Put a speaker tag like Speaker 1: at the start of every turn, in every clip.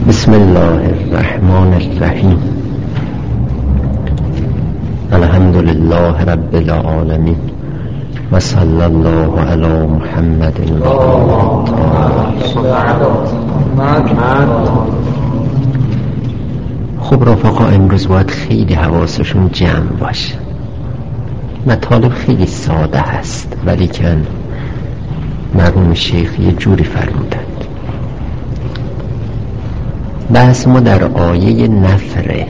Speaker 1: بسم الله الرحمن الرحیم. الحمد لله رب العالمین و صلی الله علی محمد و خب رفقا، امروز باید خیلی حواسشون جمع باشه. مطالب خیلی ساده هست ولی کن مرحوم شیخ یه جوری فرمودند. بحث ما در آیه نفره.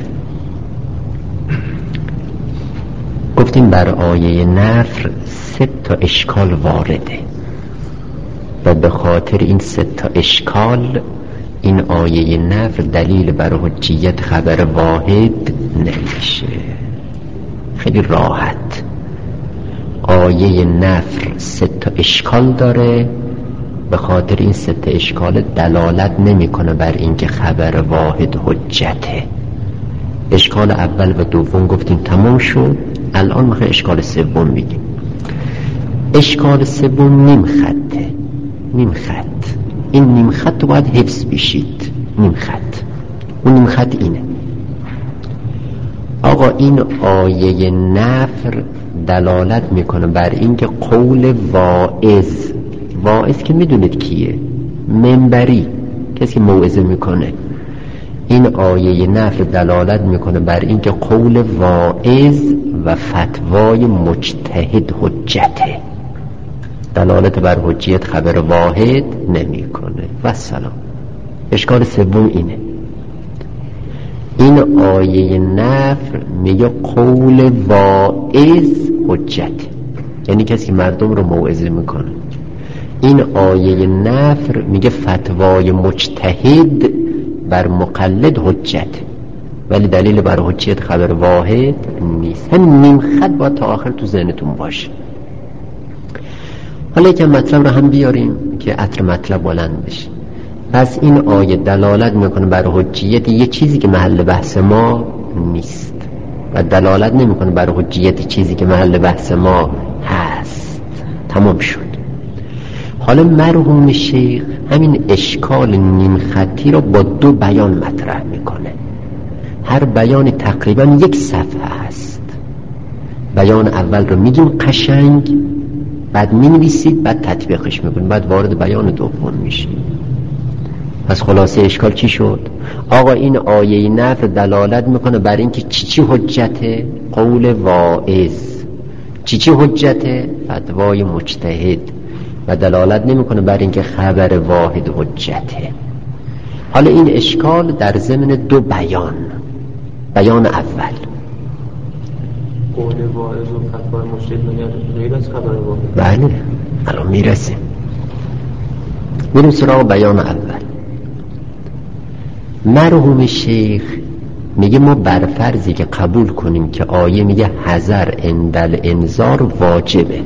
Speaker 1: گفتیم بر آیه نفر 3 اشکال وارده و به خاطر این 3 اشکال این آیه نفر دلیل بر حجیت خبر واحد نمیشه. خیلی راحت آیه نفر 3 اشکال داره، به خاطر این 3 اشکال دلالت نمیکنه بر اینکه خبر واحد حجته. اشکال اول و دوم گفتیم تمام شد. الان میخوای اشکال سوم میگیم. اشکال سوم نیم خطه. نیم خط، این نیم خط رو باید حفظ بشید. نیم خط، اون نیم خط اینه. آقا این آیه نفر دلالت میکنه بر اینکه قول واعظ که میدونید کیه؟ منبری، کسی موعظه میکنه. این آیه نفر دلالت میکنه بر اینکه قول واعظ و فتوای مجتهد حجته. دلالت بر حجیت خبر واحد نمیکنه. و سلام. اشکال سوم اینه. این آیه نفر میگه قول واعظ حجت، یعنی کسی مردم رو موعظه میکنه. این آیه نفر میگه فتوای مجتهد بر مقلد حجت، ولی دلیل بر حجیت خبر واحد نیست. هم نیم خط باید تا آخر تو ذهنتون باشه. حالا یکم مطلب رو هم بیاریم که عطر مطلب بلند بشه. پس این آیه دلالت میکنه بر حجیت یه چیزی که محل بحث ما نیست و دلالت نمیکنه بر حجیت چیزی که محل بحث ما هست. تمام شد. حالا مرحوم شیخ همین اشکال نیم خطی رو با 2 بیان مطرح میکنه. هر بیان تقریبا 1 صفحه هست. بیان اول رو میگیم قشنگ، بعد مینویسید، بعد تطبیقش میکنید، بعد وارد بیان دوم میشید. پس خلاصه اشکال چی شد؟ آقا این آیه نفر دلالت میکنه بر اینکه چی حجته؟ قول واعظ. چی حجته؟ فتوای مجتهد. و دلالت نمیکنه بر اینکه خبر واحد حجته. حالا این اشکال در ضمن 2 بیان. بیان اول
Speaker 2: قول واعظ و فتوای مجتهد غیر از خبر واحد.
Speaker 1: بله، الان میرسیم. میریم سراغ بیان اول. مرحوم شیخ میگه ما بر فرضی که قبول کنیم که آیه میگه حذر عند انذار واجبه،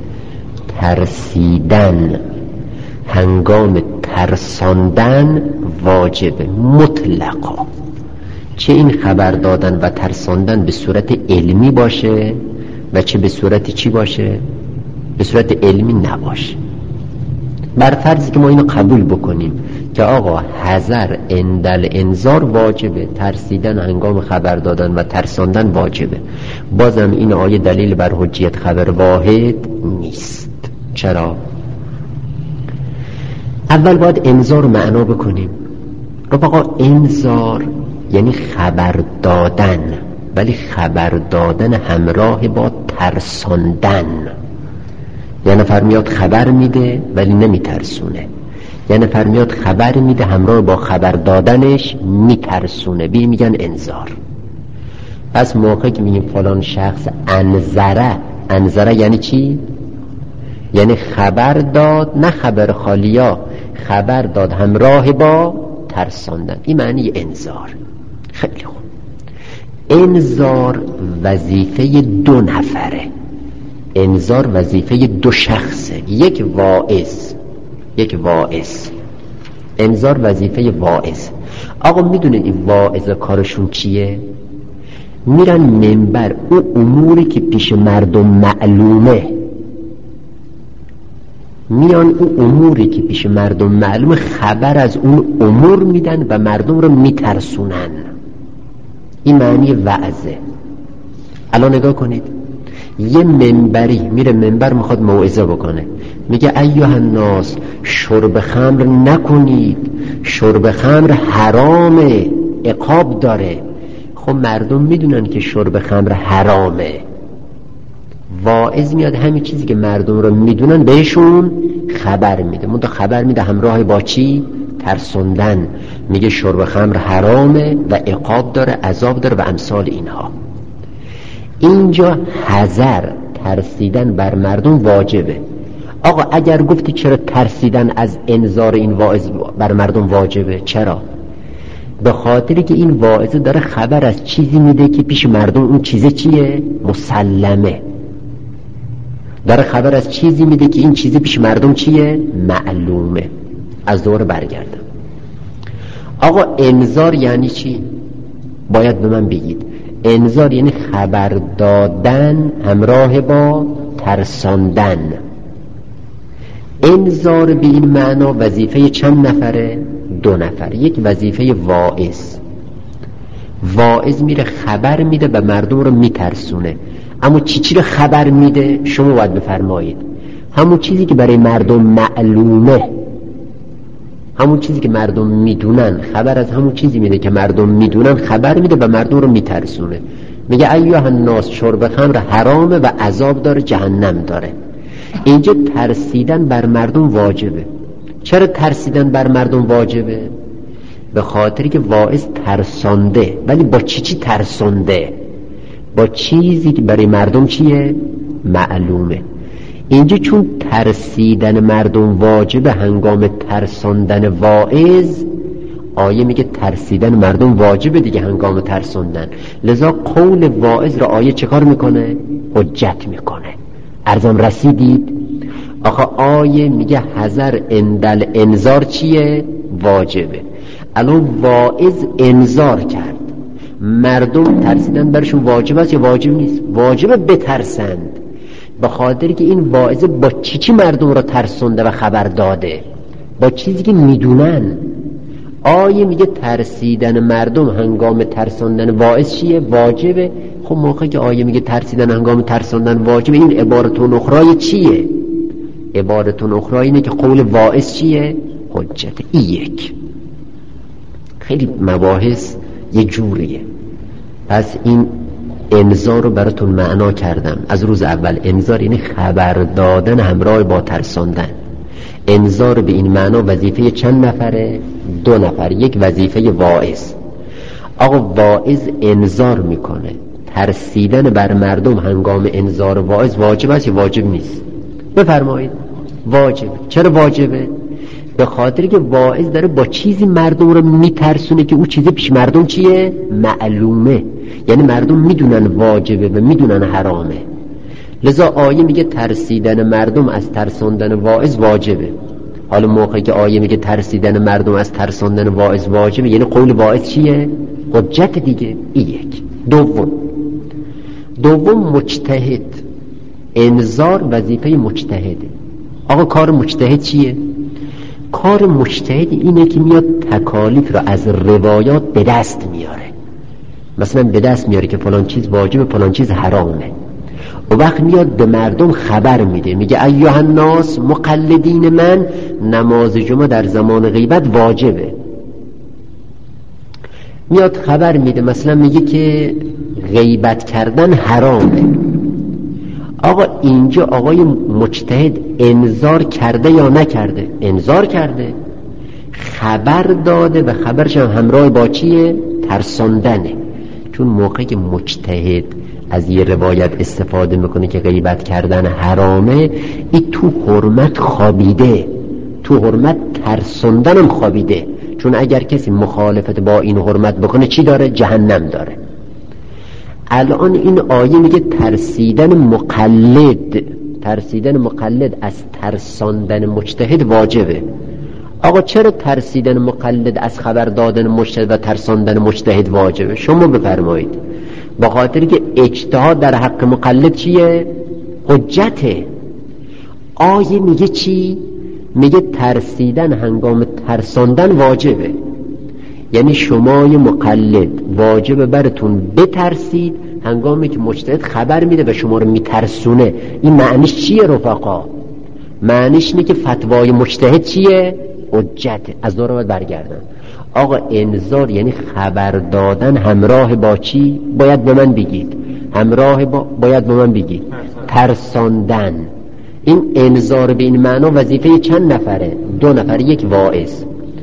Speaker 1: ترسیدن هنگام ترساندن واجبه مطلقا، چه این خبر دادن و ترساندن به صورت علمی باشه و چه به صورت چی باشه؟ به صورت علمی نباشه. بر فرضی که ما اینو قبول بکنیم که آقا حذر عند انذار واجبه، ترسیدن هنگام خبر دادن و ترساندن واجبه، بازم این آیه دلیل بر حجیت خبر واحد نیست. چرا؟ اول باید انذار رو معنا بکنیم. رفقا انذار یعنی خبر دادن، ولی خبر دادن همراه با ترساندن. یعنی نفر میاد خبر میده ولی نمیترسونه، یعنی نفر میاد خبر میده همراه با خبر دادنش میترسونه، بی میگن انذار. پس موقعی که میگیم فلان شخص انذره یعنی چی؟ یعنی خبر داد، نه خبر خالیا، خبر داد همراه با ترساندن. این معنی انذار. خیلی خوب. انذار وظیفه 2 نفره. انذار وظیفه 2 شخصه. یک واعظ. انذار وظیفه واعظ. آقا میدونه این واعظ کارشون چیه؟ میرن منبر او اموری که پیش مردم معلومه میان اون اموری که پیش مردم معلوم خبر از اون امور میدن و مردم رو میترسونن. این معنی وعظه. الان نگاه کنید، یه منبری میره منبر میخواد موعظه بکنه، میگه ایها الناس شرب خمر نکنید، شرب خمر حرامه، عقاب داره. خب مردم میدونن که شرب خمر حرامه، واعظ میاد همین چیزی که مردم رو میدونن بهشون خبر میده، منتها خبر میده همراه با چی؟ ترسوندن. میگه شرب خمر حرامه و عقاب داره، عذاب داره و امثال اینها. اینجا حذر، ترسیدن بر مردم واجبه. آقا اگر گفتی چرا ترسیدن از انذار این واعظ بر مردم واجبه؟ چرا؟ به خاطری که این واعظ داره خبر از چیزی میده که پیش مردم اون چیزه چیه؟ مسلمه. داره خبر از چیزی میده که این چیزه پیش مردم چیه؟ معلومه. از دور برگردم. آقا انذار یعنی چی؟ باید به من بگید. انذار یعنی خبر دادن همراه با ترساندن. انذار به این معنا وظیفه چند نفره؟ 2 نفر. یک وظیفه واعظ. واعظ میره خبر میده و مردم رو میترسونه. اما چی رو خبر میده؟ شما باید بفرمایید. همون چیزی که برای مردم معلومه، همون چیزی که مردم میدونن، خبر از همون چیزی میده که مردم میدونن خبر میده و مردم رو میترسونه. میگه ایها الناس شرب خمر حرامه و عذاب داره، جهنم داره. اینجا ترسیدن بر مردم واجبه. چرا ترسیدن بر مردم واجبه؟ به خاطری که واعظ ترسانده. ولی با چی ترسانده؟ با چیزی که برای مردم چیه؟ معلومه. اینجا چون ترسیدن مردم واجبه، هنگام ترساندن واعظ، آیه میگه ترسیدن مردم واجبه دیگه هنگام ترساندن. لذا قول واعظ را آیه چه کار میکنه؟ حجت میکنه. عرضم رسیدید؟ آخه آیه میگه حذر اندل انذار چیه؟ واجبه. الان واعظ انذار کرد، مردم ترسیدن برشون واجب است یا واجب نیست؟ واجبه بترسند. به خاطر که این واعظ با چی مردم را ترسونده و خبر داده؟ با چیزی که میدونن. آیه میگه ترسیدن مردم هنگام ترساندن واعظ چیه؟ واجبه. خب موقعی که آیه میگه ترسیدن هنگام ترساندن واجبه، این عبارتون اخرای چیه؟ عبارتون اخرای اینه که قول واعظ چیه؟ حجت. این یک. خیلی مباحث یه جوریه. پس این انذار رو براتون معنا کردم از روز اول. انذار یعنی خبر دادن همراه با ترساندن. انذار به این معنا وظیفه چند نفره؟ 2 نفر. یک وظیفه واعظ. آقا واعظ انذار میکنه، ترسیدن بر مردم هنگام انذار واعظ واجب است یا واجب نیست؟ بفرمایید. واجب. چرا واجبه؟ به خاطر که واعظ داره با چیزی مردم رو میترسونه که او چیزی پیش مردم چیه؟ معلومه. یعنی مردم میدونن واجبه و میدونن حرامه. لذا آیه میگه ترسیدن مردم از ترساندن واعظ واجبه. حالا موقعی که آیه میگه ترسیدن مردم از ترساندن واعظ واجبه، یعنی قول واعظ چیه؟ حجت دیگه. این یک. دوم مجتهد. انذار وظیفه مجتهده. آقا کار مجتهد چیه؟ کار مجتهد اینه که میاد تکالیف رو از روایات به دست میاره. مثلا به دست میاره که فلان چیز واجبه، فلان چیز حرامه. و وقت میاد به مردم خبر میده، میگه ایها الناس مقلدین من، نماز جمعه در زمان غیبت واجبه. میاد خبر میده، مثلا میگه که غیبت کردن حرامه. آقا اینجا آقای مجتهد انذار کرده یا نکرده؟ انذار کرده، خبر داده و خبرش هم همراه با چیه؟ ترساندنه. چون موقعی که مجتهد از یه روایت استفاده میکنه که غیبت کردن حرامه، این تو حرمت خوابیده، تو حرمت ترساندنم خوابیده. چون اگر کسی مخالفت با این حرمت بکنه چی داره؟ جهنم داره. الان این آیه میگه ترسیدن مقلد از ترساندن مجتهد واجبه. آقا چرا ترسیدن مقلد از خبر دادن مجتهد و ترساندن مجتهد واجبه؟ شما بفرمایید. به خاطر که اجتهاد در حق مقلد چیه؟ حجته. آیه میگه چی؟ میگه ترسیدن هنگام ترساندن واجبه. یعنی شمای مقلد واجبه براتون بترسید هنگامی که مجتهد خبر میده و شما رو میترسونه. این معنیش چیه رفقا؟ معنیش اینه که فتوای مجتهد چیه؟ حجته. از دور باید برگردن. آقا انذار یعنی خبر دادن همراه با چی؟ باید به من بگید. همراه با باید به من بگید ترساندن. این انذار به این معنا وظیفه چند نفره؟ 2 نفر، یک واعظ.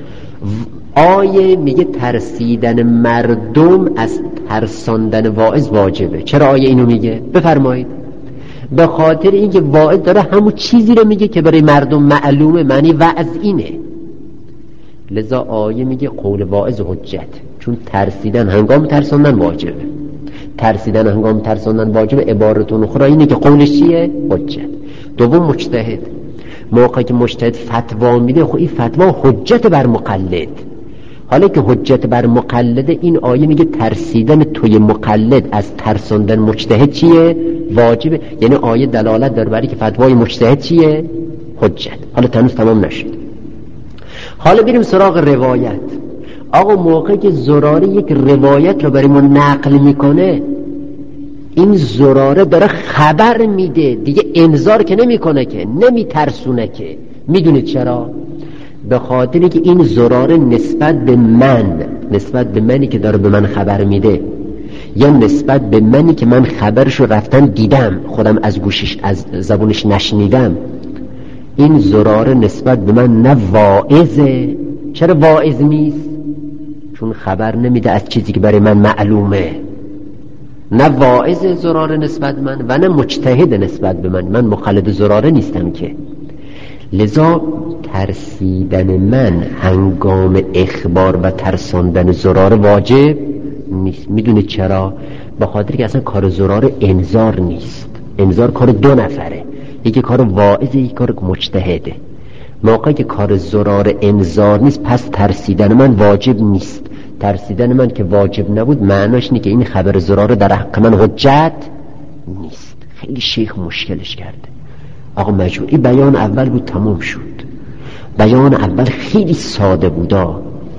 Speaker 1: آیه میگه ترسیدن مردم از ترساندن واعظ واجبه. چرا آیه اینو میگه؟ بفرمایید. به خاطر اینکه واعظ داره همون چیزی رو میگه که برای مردم معلومه، معنی وعظ اینه. لذا آیه میگه قول واعظ حجت، چون ترسیدن هنگام ترساندن واجبه. ترسیدن هنگام ترساندن واجبه. عبارتون اخرى اینه که قولش چیه؟ حجت. دوم مجتهد، موقعی که مجتهد فتوا میده، خب این فتوا حجت بر مقلد. حالا که حجت بر مقلد، این آیه میگه ترسیدن توی مقلد از ترساندن مجتهد چیه؟ واجبه. یعنی آیه دلالت داره برای که فتوای مجتهد چیه؟ حجت. حالا تنوز تمام نشد. حالا بریم سراغ روایت. آقا موقعی که زراره یک روایت رو برای ما نقل میکنه، این زراره داره خبر میده دیگه، انذار که نمیکنه که، نمیترسونه که. میدونید چرا؟ به خاطری که این زراره نسبت به من، نسبت به منی که داره به من خبر میده، یا نسبت به منی که من خبرش رو رفتم دیدم، خودم از گوشش از زبونش نشنیدم، این زراره نسبت به من نه واعظه. چرا واعظ نیست؟ چون خبر نمیده از چیزی که برای من معلومه. نه واعظ زراره نسبت من و نه مجتهد نسبت به من. من مقلد زراره نیستم که. لذا ترسیدن من هنگام اخبار و ترساندن زراره واجب نیست. میدونید چرا؟ به خاطر که اصلا کار زراره انذار نیست. انذار کار 2 نفره، یکی کار واعظ، یکی کار مجتهده. موقعی که کار زراره انذار نیست، پس ترسیدن من واجب نیست. ترسیدن من که واجب نبود، معناش اینه که این خبر زراره در حق من حجت نیست. خیلی شیخ مشکلش کرده. آقا مجموعی بیان اول بود، تمام شد. بیان اول خیلی ساده بودا.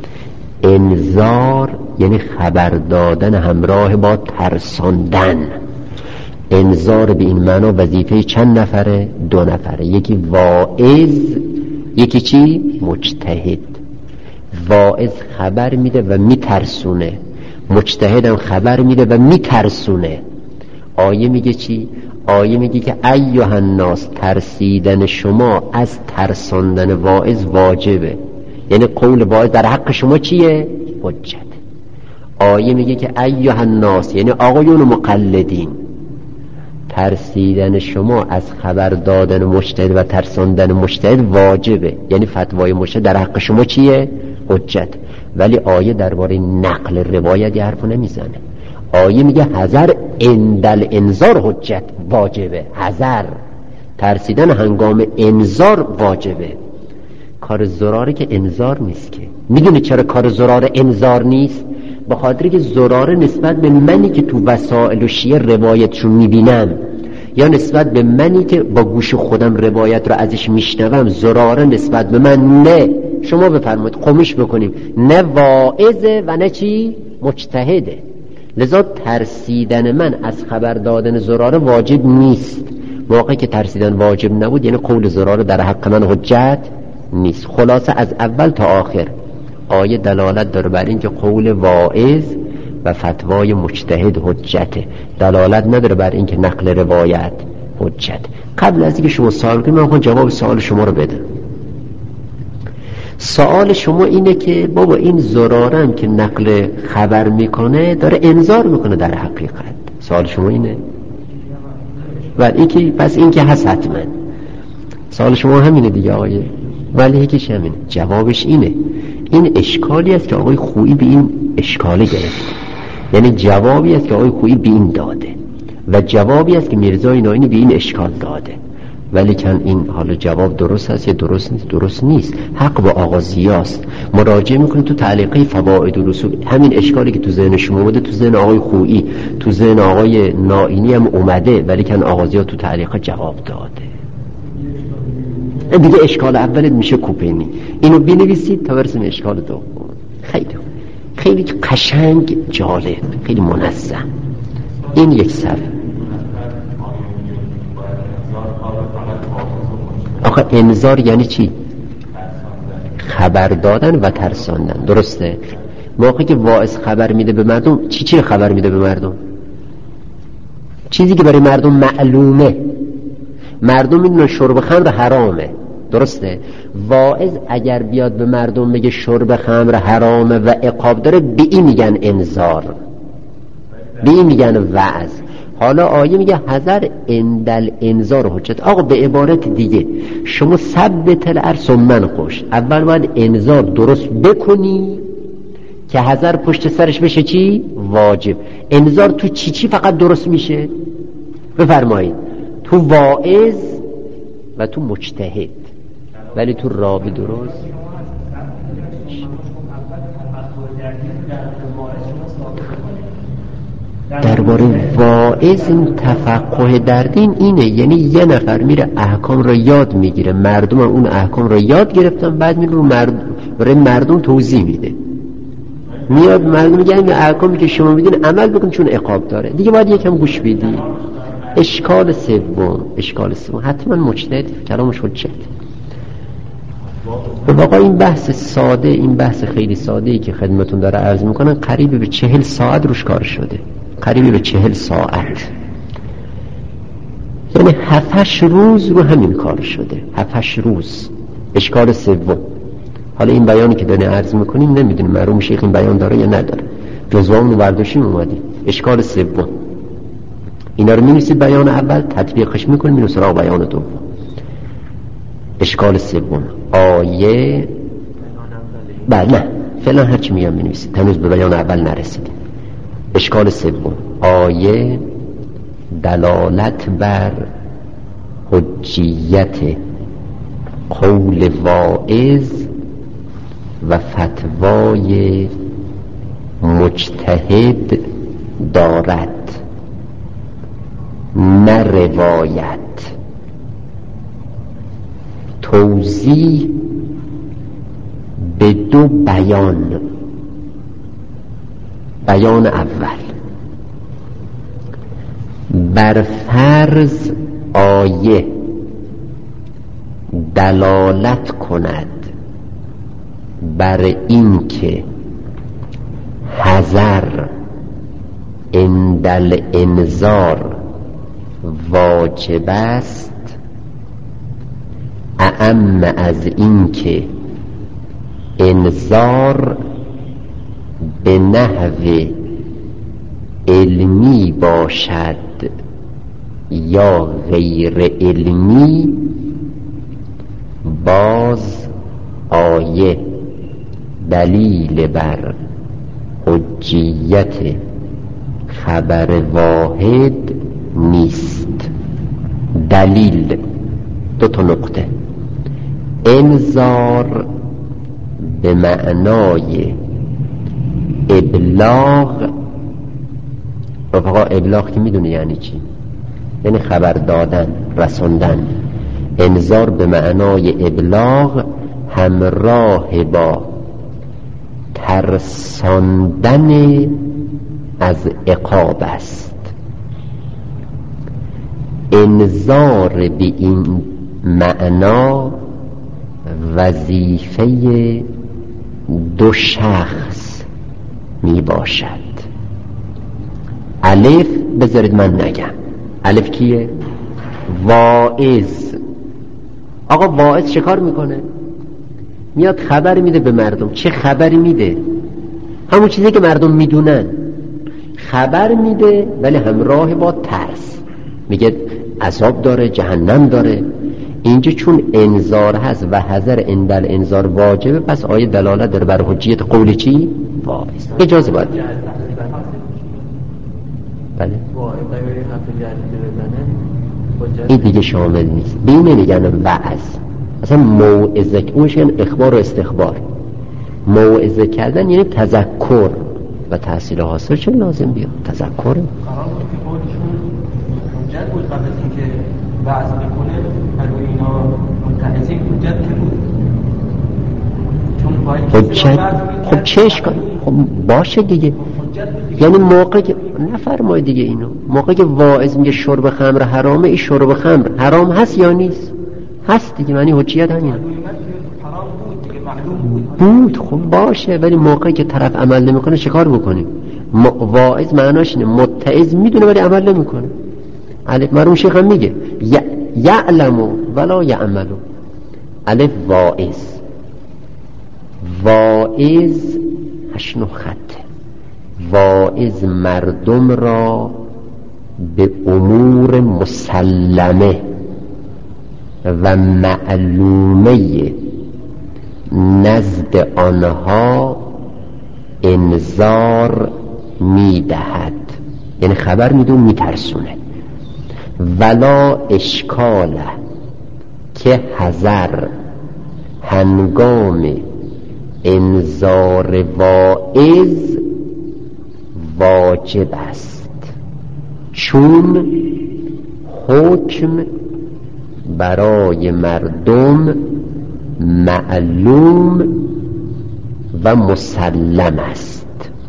Speaker 1: انذار یعنی خبر دادن همراه با ترساندن. انذار به این معنا وظیفه چند نفره؟ 2 نفره، یکی واعظ، یکی چی؟ مجتهد. واعظ خبر میده و میترسونه، مجتهدم خبر میده و میترسونه. آیه میگه چی؟ آیه میگه که ایها الناس، ترسیدن شما از ترساندن واعظ واجبه. یعنی قول واعظ در حق شما چیه؟ حجت. آیه میگه که ایها الناس، یعنی آقایون مقلدین، ترسیدن شما از خبر دادن مجتهد و ترساندن مجتهد واجبه. یعنی فتوای مجتهد در حق شما چیه؟ حجت. ولی آیه درباره نقل روایت حرفو نمیزنه. آیه میگه حذر اندل انذار حجت واجبه. حذر، ترسیدن هنگام انذار واجبه. کار زراره که انذار نیست که. میدونی چرا کار زراره انذار نیست؟ به خاطر که زراره نسبت به منی که تو وسائل و شیعه روایتشون میبینم، یا نسبت به منی که با گوش خودم روایت رو ازش میشنوم، زراره نسبت به من نه، شما بفرمایید قومش بکنیم، نه واعظه و نه چی؟ مجتهده. لذا ترسیدن من از خبر دادن زراره واجب نیست. موقعی که ترسیدن واجب نبود، یعنی قول زراره در حق من حجت نیست. خلاصه از اول تا آخر آیه دلالت داره بر این که قول واعظ و فتوای مجتهد حجته، دلالت نداره بر این که نقل روایت حجت. قبل از اینکه شما سوال کنید، من جواب سوال شما رو بدم. سوال شما اینه که بابا این زرارم که نقل خبر میکنه داره انذار میکنه در حقیقت. سوال شما اینه؟ ولی اینکه پس این که هست حتما. سوال شما همینه دیگه آقای، ولی یکیش همینه. جوابش اینه، این اشکالی است که آقای خویی به این اشکاله گرفته، یعنی جوابی است که آقای خویی به این داده و جوابی است که میرزای نائینی به این اشکال داده. ولی کن این حالا جواب درست هست یا درست نیست؟ درست نیست. حق با آغازیاست. مراجعه میکنید تو تعلیقه فواید و رسوب، همین اشکالی که تو ذهن شما بوده تو ذهن آقای خویی، تو ذهن آقای نائینی هم اومده، ولی کن آغازیات تو تعلیقه جواب داده. دیگه اشکال اولت میشه کوپنی. اینو بنویسید تا برسیم اشکال دوم. خیلی قشنگ، جالب، خیلی منظم. این یک صفحه. آخه انذار یعنی چی؟ خبر دادن و ترساندن. درسته؟ موقعی که واعظ خبر میده به مردم، چی خبر میده به مردم؟ چیزی که برای مردم معلومه. مردم میدونن شرب خمر حرامه. درسته؟ واعظ اگر بیاد به مردم بگه شرب خمر حرامه و عقاب داره، به این میگن انذار، به این میگن وعظ. حالا آیه میگه حذر اندل انذار حجت. آقا به عبارت دیگه شما ثبت الارض من خوش، اول باید انذار درست بکنی که حذر پشت سرش بشه چی؟ واجب. انذار تو چی فقط درست میشه؟ بفرمایید تو واعظ و تو مجتهد، ولی تو راوی درست. درباره واعظ این تفقه در دین اینه، یعنی یه نفر میره احکام رو یاد میگیره، مردم اون احکام رو یاد گرفتن، بعد میره برای مردم توضیح میده، میاد مردم میگه این احکامی که شما میدین عمل بکن چون عقاب داره. دیگه باید یکم گوش بدی. اشکال سوم حتما مجتهد کلامش حجت. به واقع این بحث ساده، این بحث خیلی ساده‌ای که خدمتون داره عرض میکنن، قریب به 40 ساعت روش کار شده، قریب به 40 ساعت، یعنی 7-8 روز رو همین کار شده. 7-8 روز. اشکال سوم. حالا این بیانی که داره عرض میکنیم نمیدونیم مرحوم شیخ این بیان داره یا نداره، جزوامون برداشتیم اومدیم. اشکال سوم اینا رو می‌نویسید بیان اول، تطبیقش میکنیم اینو سراغ بیان دوم. اشکال سوم آیه نه فعلا هرچی میگم می‌نویسید، هنوز به بیان اول نرسیدیم. اشکال سوم آیه دلالت بر حجیت قول واعظ و فتوای مجتهد دارد، نه روایت. توضیح به 2 بیان. بیان اول، بر فرض آیه دلالت کند بر این که حذر اندل انذار واجب است، اعم از این که انذار به نحو علمی باشد یا غیر علمی، باز آیه دلیل بر حجیت خبر واحد نیست. دلیل 2 نقطه. انذار به معنای ابلاغ. رفقا ابلاغ که میدونه یعنی چی؟ یعنی خبر دادن، رساندن. انذار به معنای ابلاغ همراه با ترساندن از عقاب است. انذار به این معنا وظیفه 2 شخص می باشد. الف بذارید من نگم. الف کیه؟ واعظ. آقا واعظ چه کار میکنه؟ میاد خبر میده به مردم. چه خبری میده؟ همون چیزی که مردم میدونن. خبر میده ولی همراه با ترس. میگه عذاب داره، جهنم داره. اینجا چون انذار هست و حذر اندل انذار واجبه، پس آیه دلالت داره بر حجیت قول چی؟ واعظ. اجازه باید بله این دیگه شامل نیست. به این نمیگن وعظ، اصلا موعظه. اونش یعنی اخبار و استخبار. موعظه کردن یعنی تذکر و تحصیل حاصل چون لازم بیاد تذکره.
Speaker 3: قرار بود که قولشون حجت بود قبل از اینکه وعظ بکنه، اگه اینا متعزی حجت که بود
Speaker 1: حجت. خب چش کن، خب باشه دیگه. یعنی موقع که نفرمای دیگه اینو، موقع که واعظ میگه شرب خمر حرامه، این شرب خمر حرام هست یا نیست؟ هست دیگه، معنی حجیت همین بود. خب باشه، ولی موقعی که طرف عمل نمیکنه چیکار بکنیم؟ واعظ معناش اینه متعظ میدونه ولی عمل نمیکنه. الف مرحوم شیخ هم میگه یعلمو ولا یعملو. الف واعظ هشنو خطه، واعظ مردم را به امور مسلمه و معلومه نزد آنها انذار میدهد، یعنی خبر میده و میترسونه. ولا اشکاله که حذر هنگام انذار واعظ واجب است، چون حکم برای مردم معلوم و مسلم است.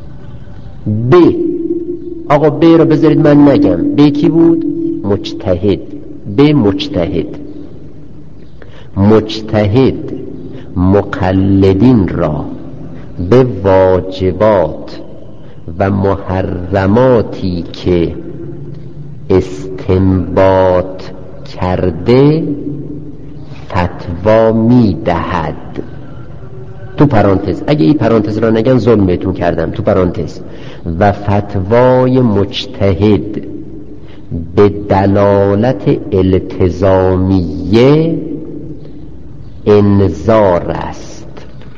Speaker 1: آقا ب رو بذارید من نگم. ب کی بود؟ مجتهد. مجتهد مقلدین را به واجبات و محرماتی که استنباط کرده فتوا میدهد. تو پرانتز، اگه این پرانتز را نگم ظلم بهتون کردم. تو پرانتز و فتوای مجتهد به دلالت التزامیه انذار است.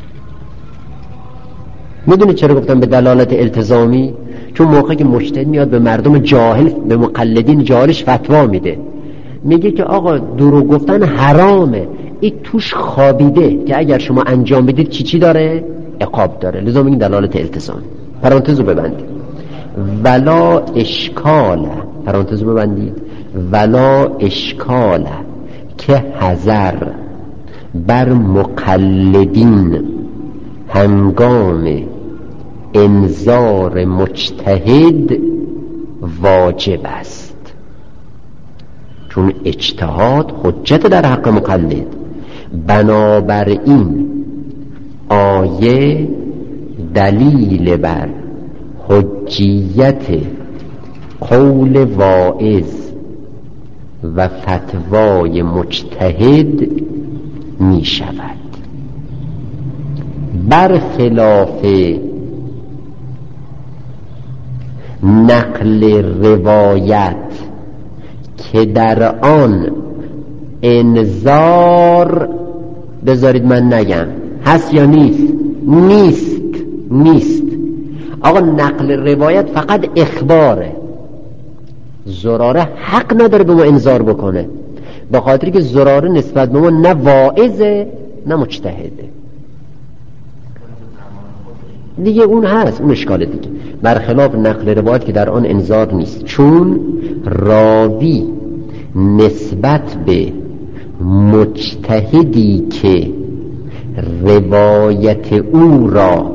Speaker 1: میدونی چرا گفتم به دلالت التزامی؟ چون موقعی که مجتهد میاد به مردم جاهل، به مقلدین جاهلش فتوا میده، میگه که آقا دروغ گفتن حرامه، این توش خوابیده که اگر شما انجام بدید چی داره؟ عقاب داره. لذا میگن دلالت التزامی. پرانتز رو ببندید. ولا اشکال، پرانتز رو ببندید. ولا اشکال که حذر بر مقلدین هنگام انذار مجتهد واجب است، چون اجتهاد حجت در حق مقلد. بنابراین آیه دلیل بر حجیت قول واعظ و فتوای مجتهد می شود، برخلاف نقل روایت که در آن انذار، بذارید من نگم، هست یا نیست؟ نیست. آقا نقل روایت فقط اخباره. زراره حق نداره به ما انذار بکنه، به خاطری که زراره نسبت به ما نه واعظه نه مجتهده دیگه. اون هست، اون اشکال دیگه. برخلاف نقل روایت که در آن انذار نیست، چون راوی نسبت به مجتهدی که روایت او را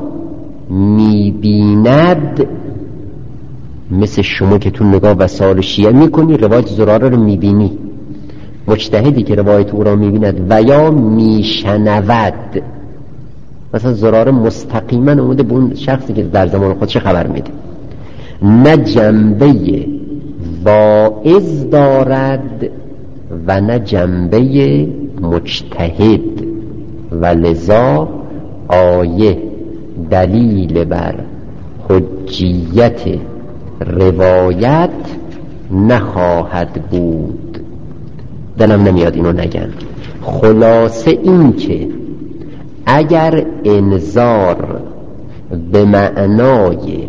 Speaker 1: میبیند، مثل شما که تو نگاه وسائل شیعه میکنی روایت زراره رو میبینی، مجتهدی که روایت او را میبیند و یا میشنود، مثلا زراره مستقیما اومده به اون شخصی که در زمان خودش خبر میده، نه جنبه واعظ دارد و نه جنبه مجتهد، و لذا آیه دلیل بر حجیت روایت نخواهد بود. دلم نمیاد اینو نگم. خلاصه این که اگر انذار به معنای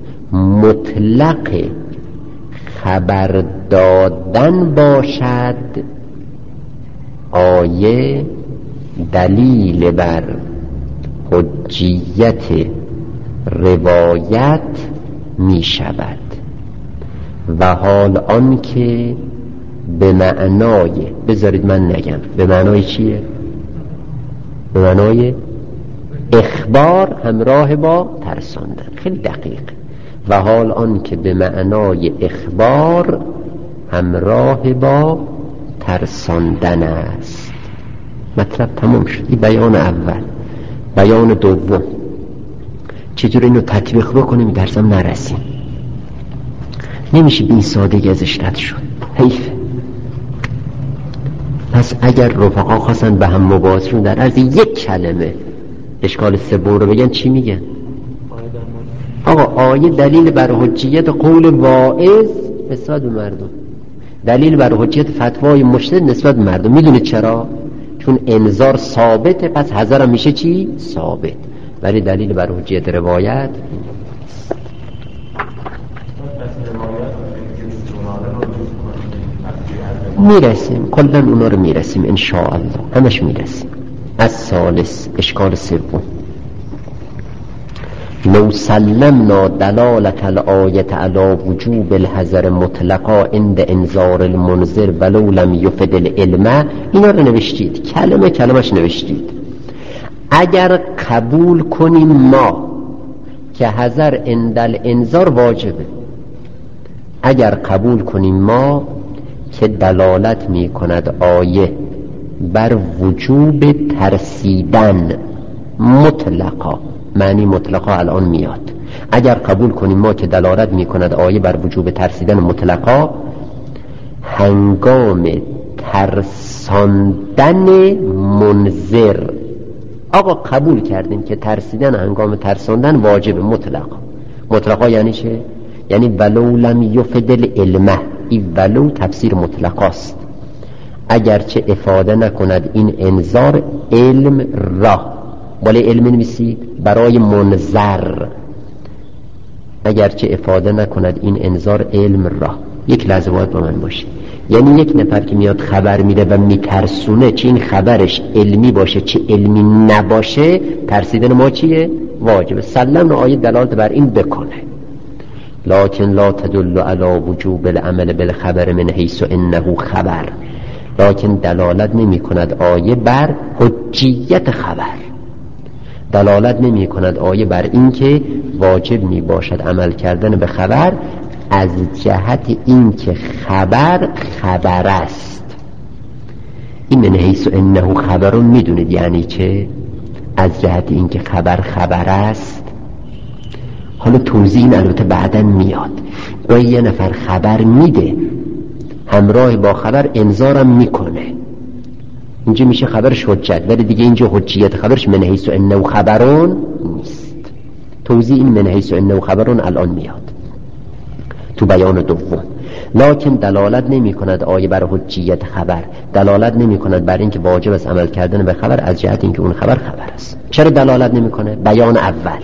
Speaker 1: مطلق خبر دادن باشد، آیه دلیل بر حجیت روایت می شود. و حال آن که به معنای، بذارید من نگم به معنای چیه؟ به معنای اخبار همراه با ترساندن. خیلی دقیق. و حال آن که به معنای اخبار همراه با ترساندن است. مطلب تمام شد. این بیان اول. بیان دوم، چجور اینو تطبیق بکنیم درسم نرسیم. نمیشه به این سادگی ازش رد شد. حیف. پس اگر رفقا خواستن به هم مباحثشون در عرض یک کلمه اشکال سوم رو بگن، چی میگن؟ آقا آیه دلیل بر حجیت قول واعظ نسبت به مردم، دلیل بر حجیت فتوای مجتهد نسبت به مردم. میدونه چرا؟ چون انذار ثابته، پس حذر هم میشه چی؟ ثابت. ولی دلیل بر حجیت روایت میرسیم، کلن اونا رو میرسیم انشاءالله، همش میرسیم. از ثالث، اشکال سوم، لو سلمنا دلالت الآیت علی وجوب الحذر مطلقا عند انذار المنذر ولو لم یفد العلم. اینا رو نوشتید، کلمه کلمش نوشتید. اگر قبول کنیم ما که حذر عند الانذار واجبه، اگر قبول کنیم ما که دلالت می کند آیه بر وجوب ترسیدن مطلقا، معنی مطلقا الان میاد. اگر قبول کنیم ما که دلالت می کند آیه بر وجوب ترسیدن مطلقا هنگام ترساندن منذر. آقا قبول کردیم که ترسیدن هنگام ترساندن واجب مطلقا. مطلقا یعنی چه؟ یعنی ولو لم یفد العلم. این ولو تفسیر مطلقاست، اگرچه افاده نکند این انذار علم را. ولی علم نمیسید برای منذر، اگرچه افاده نکند این انذار علم را. یک لحظه باید با من باشه. یعنی یک نفر که میاد خبر میده و میترسونه، چه این خبرش علمی باشه چه علمی نباشه، ترسیدن ما چیه؟ واجبه. سلم آیه دلالت بر این بکنه. لکن لا تدل علی وجوب العمل بالخبر من حیث انه خبر. لکن دلالت نمی کند آیه بر حجیت خبر، دلالت نمی کند آیه بر این که واجب می باشد عمل کردن به خبر از جهت این که خبر خبر است. این من حیث انه خبرون میدونید یعنی چه؟ از جهت این که خبر خبر است. حالا توضیح این البته بعداً میاد. گاهی یه نفر خبر میده همراه با خبر انذارم میکنه، اینجا میشه خبرش حجت، ولی دیگه اینجا حجیت خبرش من حیث انه خبرون نیست. توضیح این من حیث انه خبرون الان میاد تو بیان دوم. لکن دلالت نمی کند آیه بر حجیت خبر، دلالت نمی کند بر این که واجب است عمل کردن به خبر از جهت این که اون خبر خبر است. چرا دلالت نمی کنه؟ بیان اول،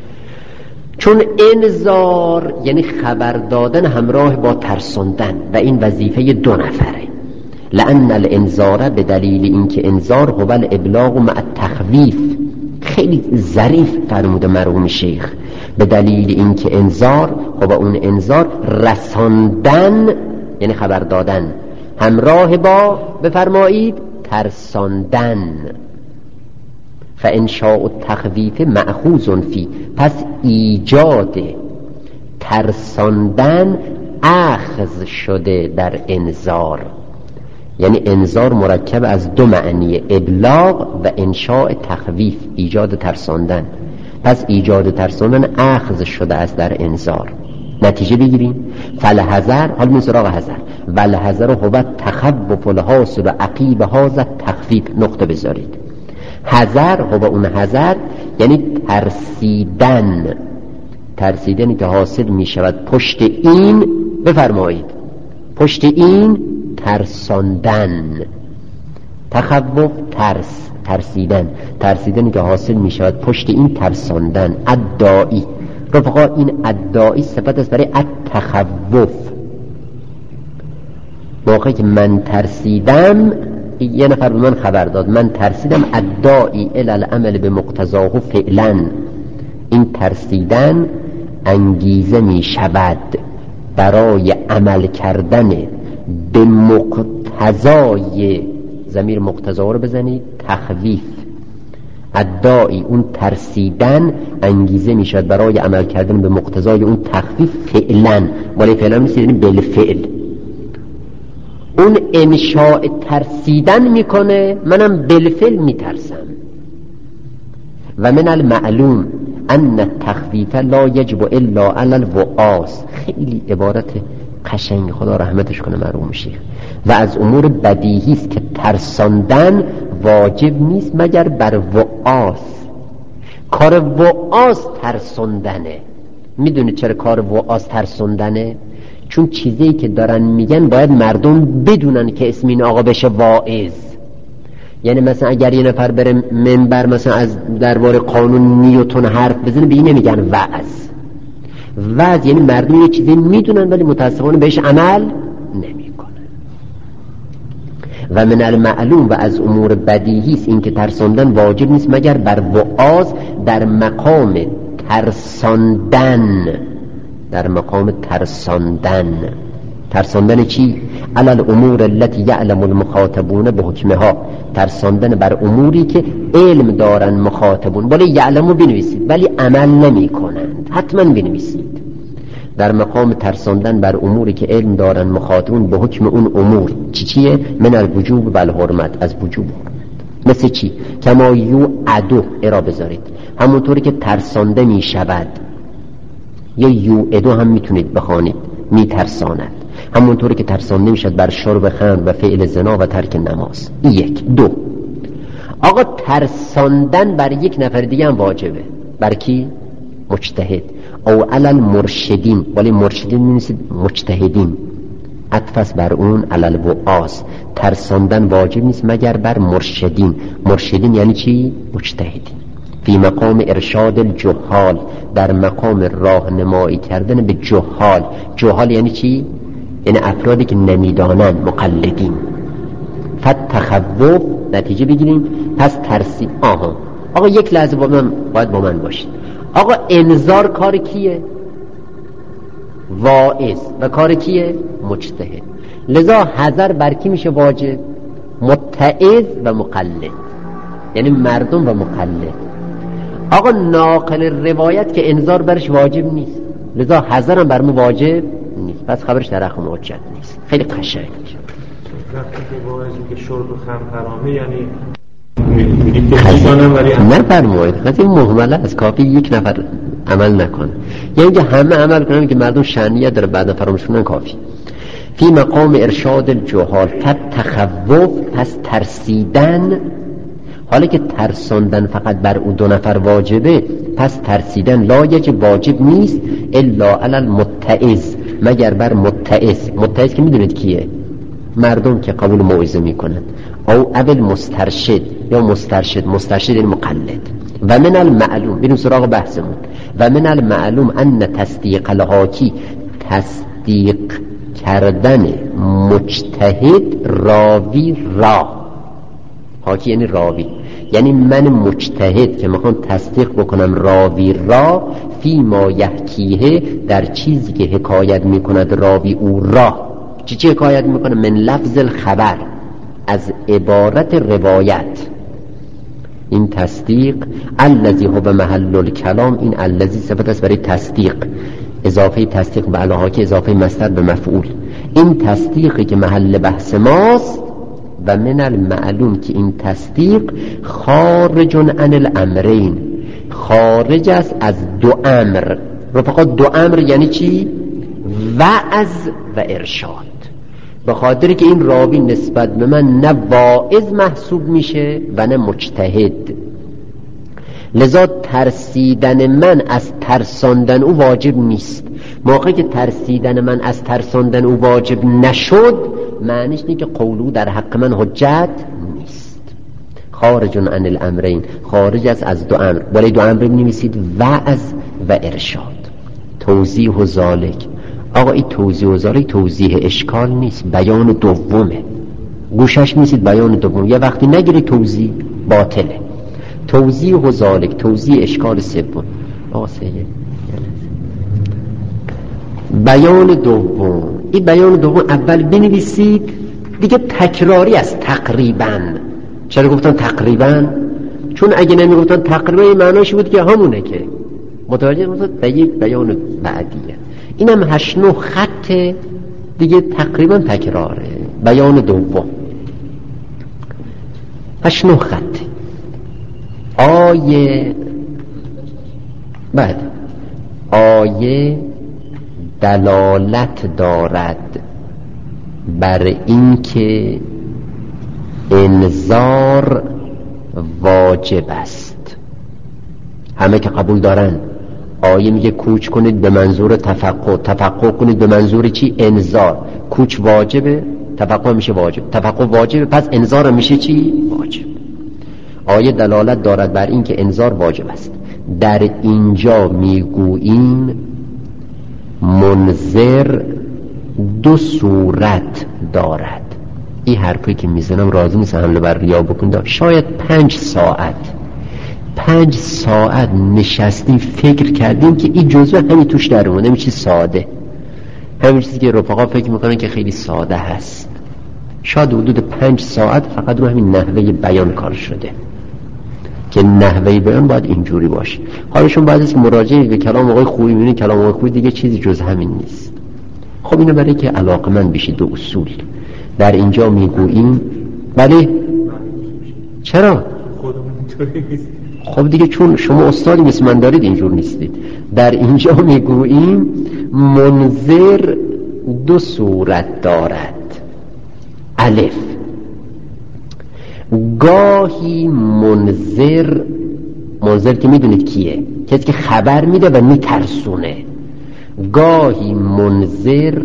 Speaker 1: چون انذار یعنی خبر دادن همراه با ترساندن و این وظیفه دو نفره. لأن الانذار به دلیل اینکه انذار هو الابلاغ مع التخویف. خیلی ظریف فرموده مرحوم شیخ. به دلیل اینکه انذار هو اون انذار رساندن یعنی خبر دادن همراه با بفرمایید ترساندن. فانشاء التخویف مأخوذ فی، پس ایجاد ترساندن اخذ شده در انذار. یعنی انذار مرکب از دو معنی، ابلاغ و انشاء تخویف، ایجاد ترساندن. پس ایجاد ترساندن اخذ شده است در انذار. نتیجه بگیریم فالحذر، حال من سراغ حذر، والحذر هو تخوف الحاصل عقیب هذا التخویف. نقطه بذارید. حذر هو اون حذر یعنی ترسیدن، ترسیدنی که حاصل می شود پشت این بفرمایید پشت این ترساندن. تخوف ترس، ترسیدن، ترسیدنی که حاصل می شود پشت این ترساندن. ادعایی رفقا، این ادعایی صفت است برای التخوف. موقعی که من ترسیدم، یه نفر به من خبر داد، من ترسیدم، ادعایی الی العمل به مقتضاه فعلا. این ترسیدن انگیزه می شود برای عمل کردن به مقتضای، ضمیر مقتضا رو بزنید، تخویف، الداعی، اون ترسیدن انگیزه میشد برای عمل کردن به مقتضای اون تخفیف فعلا، ولی فعلا نیست، یعنی بالفعل اون انشاء ترسیدن میکنه، منم بالفعل میترسم. و من المعلوم ان التخفیف لا یجب الا علی الوعاظ. خیلی عبارت قشنگ، خدا رحمتش کنه مرحوم شیخ. و از امور بدیهی است که ترساندن واجب نیست مگر بر وعاظ. کار وعاظ ترساندنه. میدونید چرا کار وعاظ ترساندنه؟ چون چیزی که دارن میگن باید مردم بدونن که اسم این آقا بشه واعظ. یعنی مثلا اگر یه نفر بره منبر مثلا از درباره قانون نیوتن حرف بزنه، به این نمیگن وعظ. یعنی مردم یه چیزی میدونن ولی متاسفانه بهش عمل نمیکنن. و من المعلوم، و از امور بدیهی است این که ترساندن واجب نیست مگر بر وعاظ در مقام ترساندن. در مقام ترساندن چی؟ علی الامور التي یعلم المخاطبون بحکمها. ترساندن بر اموری که علم دارن مخاطبون، ولی یعلمو بنویسید ولی عمل نمی کنند، حتما بنویسید. در مقام ترساندن بر اموری که علم دارن مخاطبون به حکم اون امور. چیه؟ من الوجوب و الحرمت، از وجوب. مثل چی؟ کما یوعدو، ارا بذارید، همونطوری که ترسانده می شود. یا یوعدو هم میتونید بخوانید، می ترساند، همونطوری که ترسانده میشد بر شرب خمر و فعل زنا و ترک نماز. یک. دو، آقا ترساندن بر یک نفر دیگه هم واجبه. بر کی؟ مجتهد. او علل مرشدین، ولی مرشدین می‌نویسید مجتهدین، عطف بر اون علل وعاظ. ترساندن واجب نیست مگر بر مرشدین. مرشدین یعنی چی؟ مجتهدین. فی مقام ارشاد الجهال، در مقام راهنمایی کردن به جهال. جهال یعنی چی؟ یعنی افرادی که نمیدانن، مقلدین. فتخوف، نتیجه بگیریم. پس ترسی. آقا یک لحظه باید با من باشید. آقا انذار کار کیه؟ واعظ. و کار کیه؟ مجتهد. لذا حذر بر کی میشه واجب؟ متعظ و مقلد، یعنی مردم و مقلد. آقا ناقل روایت که انذار برش واجب نیست، لذا حذر هم بر ما واجب نیست، پس خبرش در حق حجت نیست. خیلی قشنگ.
Speaker 2: وقتی که واعظ میگه شرب خمر حرامه، یعنی
Speaker 1: نفرمایید خیلی مهمله، از کافی یک نفر عمل نکنه، یعنی که همه عمل کنن که مردم شأنیت داره بعد فراموش کنن کافی. فی مقام ارشاد الجهال. تخوف، پس ترسیدن. حالا که ترساندن فقط بر اون دو نفر واجبه، پس ترسیدن لا یجب، واجب نیست، الا علی المتعظ، مگر بر متعظ. متعظ که میدونید کیه؟ مردم که قبول موعظه میکنن. او اول مسترشد، یا مسترشد یعنی مقلد. و من المعلوم، بریم سراغ بحثمون. و من المعلوم ان تصدیق الحاکی، تصدیق کردن مجتهد راوی را. حاکی یعنی راوی، یعنی من مجتهد که میخوام تصدیق بکنم راوی را، فی ما یحکیه، در چیزی که حکایت میکند راوی او را. چی حکایت میکنه؟ من لفظ الخبر، از عبارت روایت. این تصدیق الذی هو محل الکلام، این الذی صفت است برای تصدیق، اضافه تصدیق به الحاکی، اضافه مصدر به مفعول. این تصدیقی که محل بحث ماست. و من المعلوم که این تصدیق خارج عن الامرین، خارج است از دو امر. رفقا دو امر یعنی چی؟ وعظ و ارشاد. به خاطر که این راوی نسبت به من نه واعظ محسوب میشه و نه مجتهد، لذا ترسیدن من از ترساندن او واجب نیست. موقعی که ترسیدن من از ترساندن او واجب نشد، معنیش اینه که قولو در حق من حجت نیست. خارج عن الامرین، خارج است از دو امر. ولی دو امر می‌نویسید وعظ و ارشاد. توضیح و ذالک. آقا این توضیح و ذالک توضیح اشکال نیست، بیان دومه. گوشش می‌نویسید بیان دوم، یه وقتی نگیری توضیح باطله. توضیح و ذالک، توضیح اشکال سوم. آقا بیان دوم این بیان دوم اول بنویسید، دیگه تکراری است تقریبا. چرا گفتن تقریبا؟ چون اگه نمیگفتن تقریبا این معناش بود که همونه، که متوجه میشد به یک بیان بعدیه. اینم 8-9 خط دیگه تقریبا تکراره. بیان دوم 8-9 خط. آیه دلالت دارد بر اینکه انذار واجب است. همه که قبول دارن. آیه میگه کوچ کنید به منظور تفقه کنید به منظور چی؟ انذار. کوچ واجبه، تفقه میشه واجب، تفقه واجبه، پس انذار میشه چی؟ واجب. آیه دلالت دارد بر این که انذار واجب است. در اینجا میگوییم منذر 2 صورت دارد. این حرفی که میزنم راضی نیست حمله بر ریا بکنید. شاید 5 ساعت نشستیم فکر کردیم که این جزوه همین توش در اومده. همین چیز ساده، همین چیزی که رفقا فکر میکنن که خیلی ساده هست. شاید حدود 5 ساعت فقط رو همین نحوه بیان کار شده که نحوه بیان باید اینجوری باشه. حالشون بعد از مراجعه به کلام آقای خویی میبینید کلام آقای خویی دیگه چیزی جز همین نیست. خب اینو برای که علاقمند بشید 2 اصول. در اینجا میگوییم بله. چرا؟ خب دیگه چون شما استادی مثل من دارید اینجور نیستید. در اینجا میگوییم منذر 2 صورت دارد. الف، گاهی منذر که میدونید کیه؟ کسی که خبر میده و میترسونه. گاهی منذر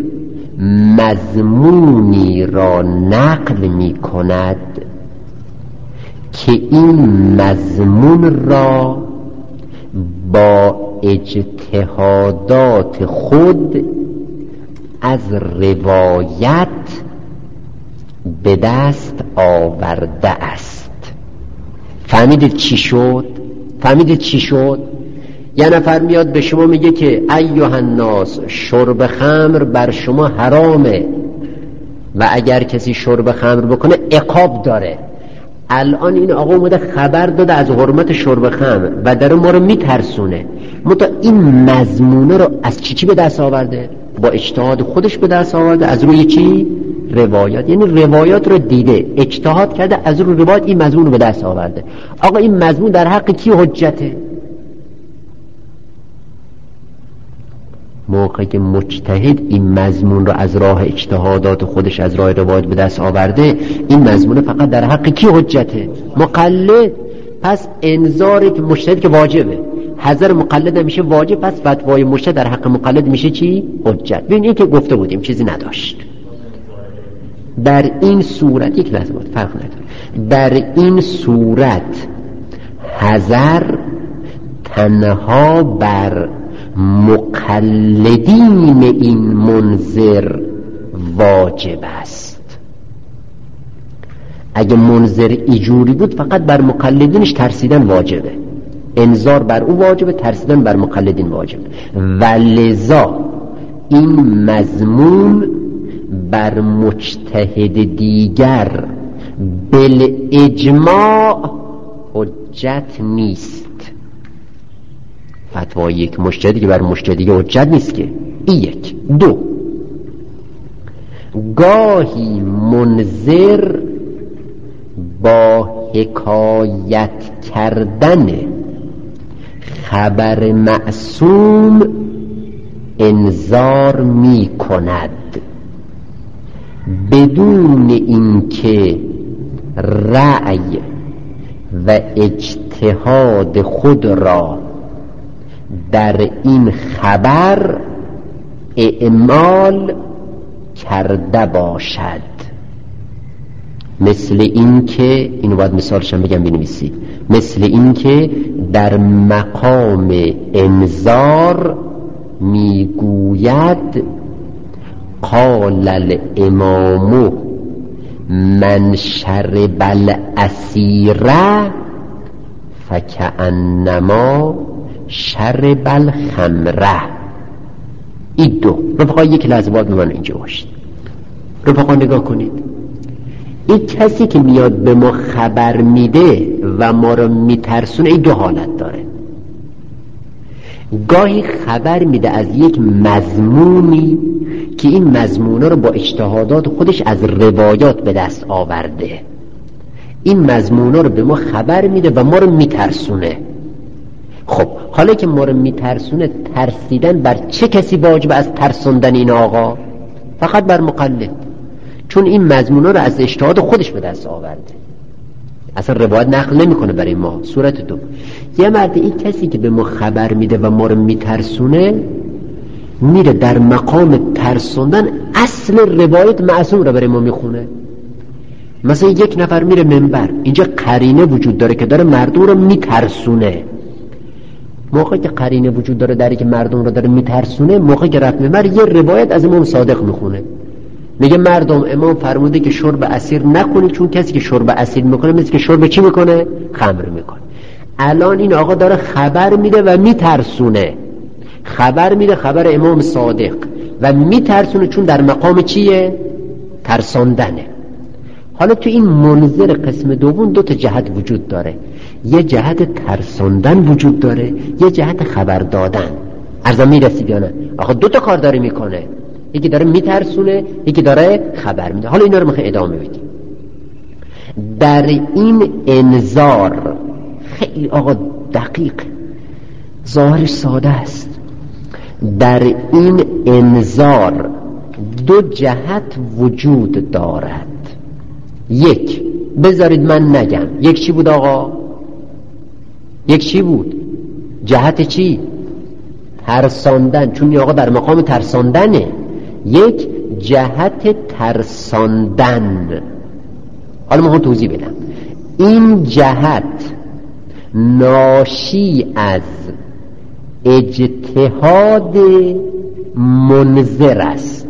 Speaker 1: مضمونی را نقل میکند که این مضمون را با اجتهادات خود از روایت به دست آورده است. فهمیدید چی شد؟ یه نفر میاد به شما میگه که ایها الناس شرب خمر بر شما حرامه و اگر کسی شرب خمر بکنه عقاب داره. الان این آقا اومده خبر داده از حرمت شرب خمر و داره ما رو میترسونه. این مضمونه رو از چی به دست آورده؟ با اجتهاد خودش به دست آورده. از روی چی؟ روایات. یعنی روایات رو دیده، اجتهاد کرده، از روی روایات این مضمون رو به دست آورده. آقا این مضمون در حق کی حجته؟ موقعی که مجتهد این مضمون رو از راه اجتهادات خودش از راه روایات به دست آورده، این مضمون فقط در حق کی حجته؟ مقلد. پس انذار که مجتهد که واجبه، حذر مقلد میشه واجب، پس فتوای مجتهد در حق مقلد میشه چی؟ حجت. ببین این که گفته بودیم چیزی نداشت. در این صورت یک لحظه بود فرق نداره. در این صورت حذر تنها بر مقلدین این منذر واجب است. اگه منذر ایجوری بود فقط بر مقلدینش ترسیدن واجبه، انذار بر او واجبه، ترسیدن بر مقلدین واجبه. ولذا این مضمون بر مجتهد دیگر بالاجماع حجت نیست. فتوای یک مجتهدی که بر مجتهدی حجت نیست که. این 1. 2، گاهی منذر با حکایت کردن خبر معصوم انذار می کند بدون اینکه رأی و اجتهاد خود را در این خبر اعمال کرده باشد. مثل این که اینو باید مثالشم بگم بنویسید. مثل این که در مقام انذار میگوید قال الامام من شرب العصیر فکأنما شرب الخمره. این دو. رفقا یک لحظه باید من اینجا باشید. رفقا نگاه کنید، این کسی که میاد به ما خبر میده و ما رو میترسونه این دو حالت داره. گاهی خبر میده از یک مضمونی که این مضمونا رو با اجتهادات خودش از روایات به دست آورده. این مضمونا رو به ما خبر میده و ما رو میترسونه. خب حالا که ما رو میترسونه، ترسیدن بر چه کسی واجب از ترسوندن این آقا؟ فقط بر مقلد، چون این مضمونا رو از اجتهاد خودش به دست آورده، اصلا روایت نقل نمیکنه برای ما. صورت دو، یه مرد این کسی که به ما خبر میده و ما رو میترسونه میره در مقام ترسوندن اصل روایت معصوم رو برای ما میخونه. مثلا یک نفر میره منبر، اینجا قرینه وجود داره که داره مردم رو میترسونه. موقعی که قرینه وجود داره داره که مردم رو داره میترسونه، موقعی که رفت منبر یه روایت از امام صادق میخونه، میگه مردم امام فرموده که شرب عصیر نکنید، چون کسی که شرب عصیر میکنه مثل که شرب چی میکنه؟ خمر میکنه. الان این آقا داره خبر میده و میترسونه، خبر میده خبر امام صادق و میترسونه، چون در مقام چیه؟ ترساندنه. حالا تو این منظر قسم دوم دو تا جهت وجود داره، یه جهت ترساندن وجود داره، یه جهت خبر دادن. عرضم میرسید یا نه؟ آخه دو تا کار داره میکنه، یکی داره میترسونه، یکی داره خبر میده. حالا اینا رو میخوام ادامه بدیم. در این انذار خیلی آقا دقیق، ظاهرش ساده است. در این انذار دو جهت وجود دارد. یک، بذارید من نگم، یک چی بود آقا؟ یک چی بود؟ جهت چی؟ ترساندن، چون این آقا در مقام ترساندنه. یک جهت ترساندن. حالا من هم توضیح بدم. این جهت ناشی از اجتهاد منذر است.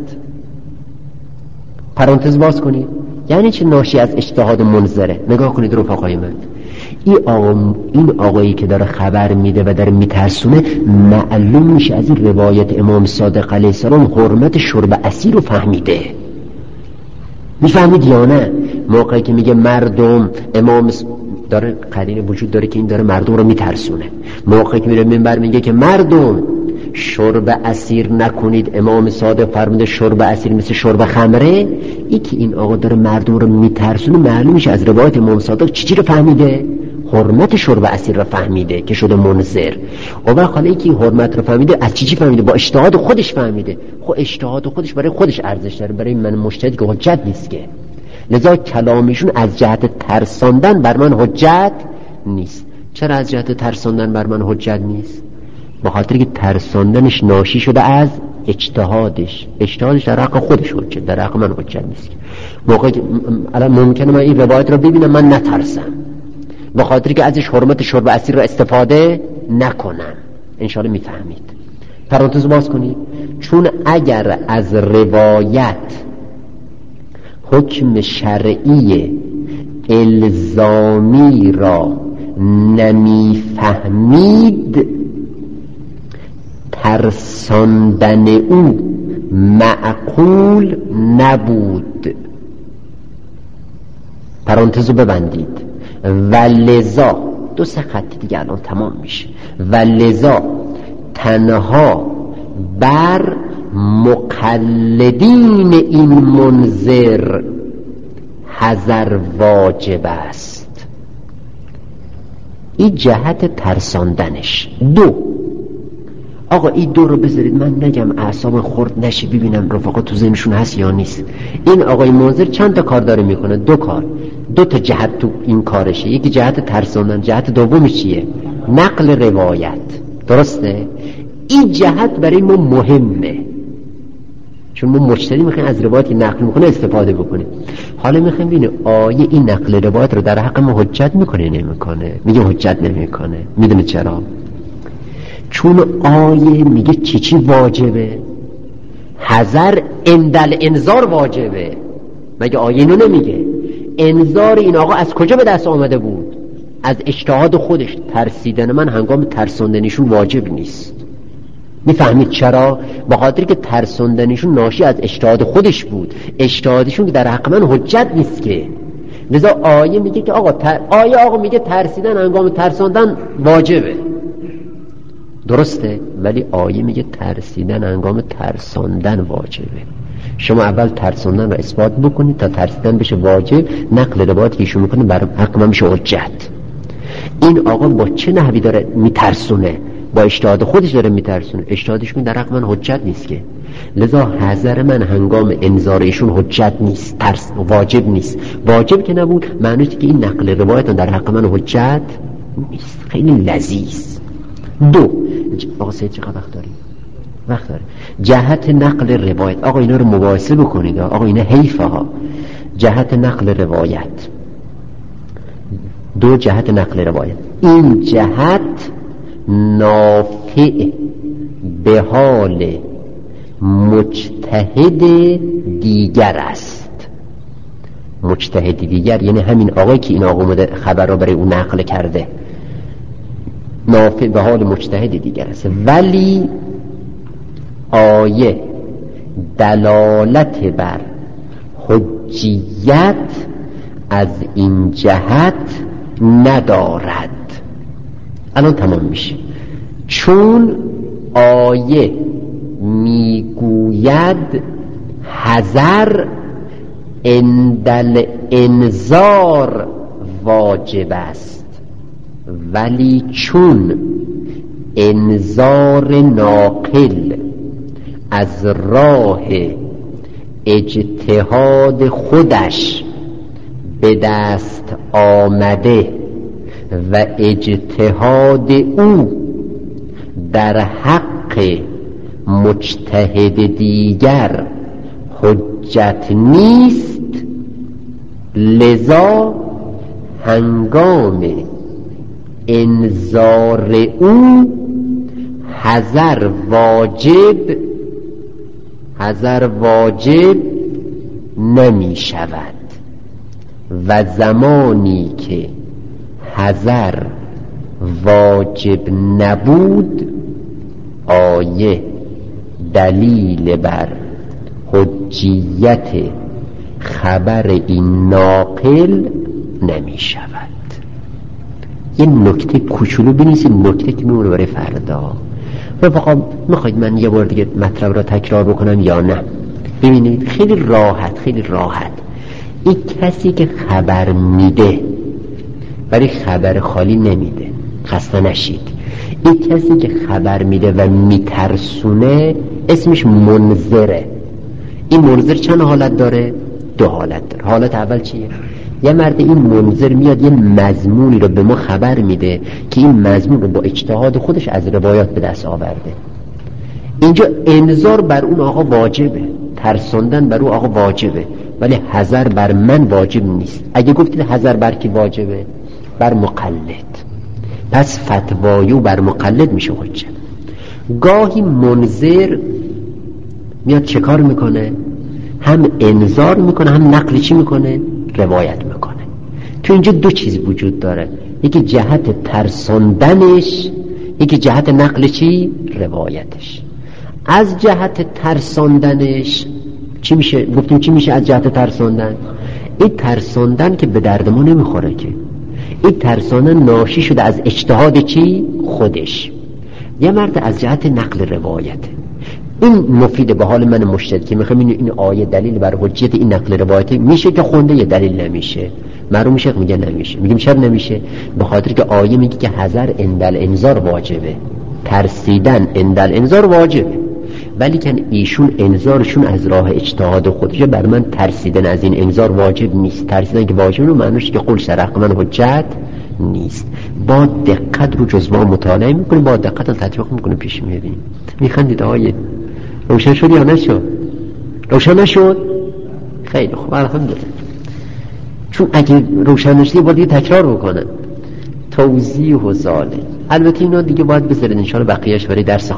Speaker 1: پرانتز باز کنید، یعنی چه ناشی از اجتهاد منذره؟ نگاه کنید رفقای من، این آقایی که داره خبر میده و داره میترسونه، معلوم میشه از این روایت امام صادق علیه السلام حرمت شرب عصیر رو فهمیده. میفهمید یا نه؟ موقعی که میگه مردم، امام داره قرینه وجود داره که این داره مردم رو میترسونه. موقعی که میره منبر میگه که مردم شرب عصیر نکنید، امام صادق فرموده شرب عصیر مثل شرب خمره. ای که این آقا داره مردم رو میترسونه، معلوم میشه از روایت امام صادق چی رو فهمیده؟ حرمت شرب عصیر رو فهمیده که شده منذر. و بعد حالا که این حرمت رو فهمیده، از چی فهمیده؟ با اجتهاد خودش فهمیده. خب اجتهاد خودش برای خودش ارزش داره، برای من مجتهد که حجت نیست که. لذا کلامشون از جهت ترساندن بر من حجت نیست. چرا از جهت ترساندن بر من حجت نیست؟ به خاطر که ترساندنش ناشی شده از اجتهادش در حق خودش حجت، در حق من حجت نیست. موقعی که الان ممکنه من این روایت رو ببینم من نترسم، به خاطر که ازش حرمت شرب عصیر رو استفاده نکنم. انشاءالله میفهمید. پرانتز باز کنید، چون اگر از روایت حکم شرعی الزامی را نمیفهمید، ترساندن او معقول نبود. پرانتزو ببندید. و لذا، دو سه خط دیگه الان تمام میشه. و لذا تنها بر مقلدین این منذر حذر واجب است. این جهت ترساندنش. دو، آقا این دو رو بذارید من نگم اعصاب خورد نشه، ببینم رفقا تو ذهنشون هست یا نیست. این آقای منذر چند تا کار داره میکنه؟ دو کار، دو تا جهت تو این کارشه. یکی جهت ترساندن، جهت دومش چیه؟ نقل روایت. درسته؟ این جهت برای ما مهمه، چون ما مجتهدی میخوایم از روایتی نقل میکنه استفاده بکنیم. حالا میخوایم ببینیم آیه این نقل روایت رو در حق ما حجت میکنه نمیکنه؟ میگه حجت نمیکنه. میدونه چرا؟ چون آیه میگه چی واجبه؟ حذر اندل انذار واجبه. مگه آیه اینو نمیگه؟ انذار این آقا از کجا به دست آمده بود؟ از اجتهاد خودش. ترسیدن من هنگام ترساندنشون واجب نیست. میفهمید چرا؟ به خاطر که ترسوندنشون ناشی از اجتهاد خودش بود، اجتهادشون که در حق من حجت نیست که. لذا آیه میگه که آقا میگه ترسیدن هنگام ترساندن واجبه، درسته، ولی آیه میگه ترسیدن هنگام ترساندن واجبه. شما اول ترساندن رو اثبات بکنید تا ترسیدن بشه واجب، نقل روایتی که ایشون میکنه بر حق من میشه حجت. این آقا با چه نحوی داره میترسونه؟ با اجتهاد خودش داره میترسونه، اجتهادش در حق من حجت نیست که. لذا حذر من هنگام انذار ایشون حجت نیست، ترس واجب نیست. واجب که نبود معنیش که این نقل روایت در حق من حجت نیست. خیلی لذیذ. دو، آقا سید چقدر وقت داریم؟ وقت داره. جهت نقل روایت، آقا اینا رو مباحثه بکنید، آقا اینا حیفه ها. جهت نقل روایت، دو جهت نقل روایت. این جهت نافع به حال مجتهد دیگر است. مجتهد دیگر یعنی همین آقایی که این آقا اومده خبر را برای اون نقل کرده، نافع به حال مجتهد دیگر است. ولی آیه دلالت بر حجیت از این جهت ندارد. الان تمام میشه. چون آیه میگوید حذر عند انذار واجب است، ولی چون انذار ناقل از راه اجتهاد خودش به دست آمده و اجتهاد او در حق مجتهد دیگر حجت نیست، لذا هنگام انذار او حذر واجب نمی شود. و زمانی که حذر واجب نبود، آیه دلیل بر حجیت خبر این ناقل نمی شود. یه نکته کوچولو بنویسید، نکته که میمونه برای فردا. رفقا میخواید من یه بار دیگه مطلب را تکرار بکنم یا نه؟ ببینید خیلی راحت این کسی که خبر میده ولی خبر خالی نمیده، خسته نشید. این کسی که خبر میده و میترسونه اسمش منذره. این منذر چند حالت داره؟ دو حالت داره. حالت اول چیه؟ یه مرد این منذر میاد یه مضمونی رو به ما خبر میده که این مضمون رو با اجتهاد خودش از روایات به دست آورده. اینجا انذار بر اون آقا واجبه، ترساندن بر اون آقا واجبه، ولی حذر بر من واجب نیست. اگه گفتید حذر بر کی واجبه؟ بر مقلد. پس فتوایو بر مقلد میشه حجت. گاهی منذر میاد چه کار میکنه؟ هم انذار میکنه هم نقل چی میکنه؟ روایت میکنه. تو اینجا دو چیز وجود داره، یکی جهت ترساندنش، یکی جهت نقل چی؟ روایتش. از جهت ترساندنش چی میشه؟ گفتیم چی میشه از جهت ترساندن؟ این ترساندن که به درد ما نمیخوره که. این ترساندن ناشی شده از اجتهاد چی؟ خودش. یه مرد از جهت نقل روایته. این مفید به حال من مجتهد که میخوام این آیه دلیل بر حجیت این نقل روایته میشه که خونده، یه دلیل نمیشه. معلوم میشه میگه نمیشه. میگیم چرا نمیشه؟ به خاطر که آیه میگه که حذر عند الانذار واجبه، ترسیدن عند الانذار واجبه، ولی که ایشون انذارشون از راه اجتهاد خودش. بر من ترسیدن از این انذار واجب نیست. ترسیدن که واجب رو معنیش که قول سرق من حجت نیست. با دقت رو جزوه مطالعه میکنیم، با دقت تطبیق میکنیم، پیش میبینیم. میخندید آیه روشن شد یا نشد؟ روشن نشد؟ خیلی خوب، الحمدلله. چون اگه روشن نشد باید تکرار بکنن توضیح و ظاله. البته اینا دیگه باید بذارید انشاءالله بقیهش برای درس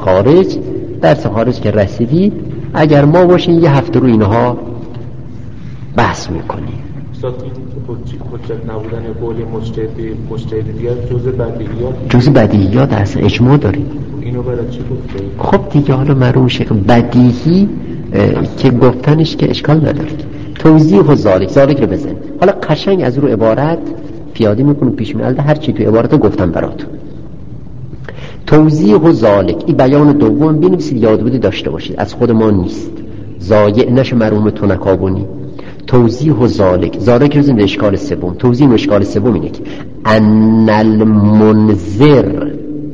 Speaker 1: خارج که رسیدید. اگر ما باشین یه هفته رو اینها بحث میکنیم.
Speaker 2: استاد که حجت نبودن قول مجتهد دیگر
Speaker 1: جزء بدیهیات اصلا اجماع داریم.
Speaker 2: اینو برای چی گفته؟
Speaker 1: خب دیگه حالا معلوم میشه که بدیهی که گفتنش که اشکال نداره. توضیح و ذالک رو بزن. حالا قشنگ از رو عبارت پیاده میکنم پیش میاد هر چی تو عبارت گفتم براتون. توضیح و ذالک این بیان دوم بنویسید یاد بودی داشته باشید از خود ما نیست ضایع نشه مرحوم تو نکابونی. توضیح و ذالک رو زنده اشکال سوم. توضیح و اشکال سوم اینه که ان المنذر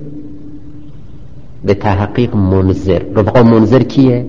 Speaker 1: به تحقیق منذر رفقا منذر کیه؟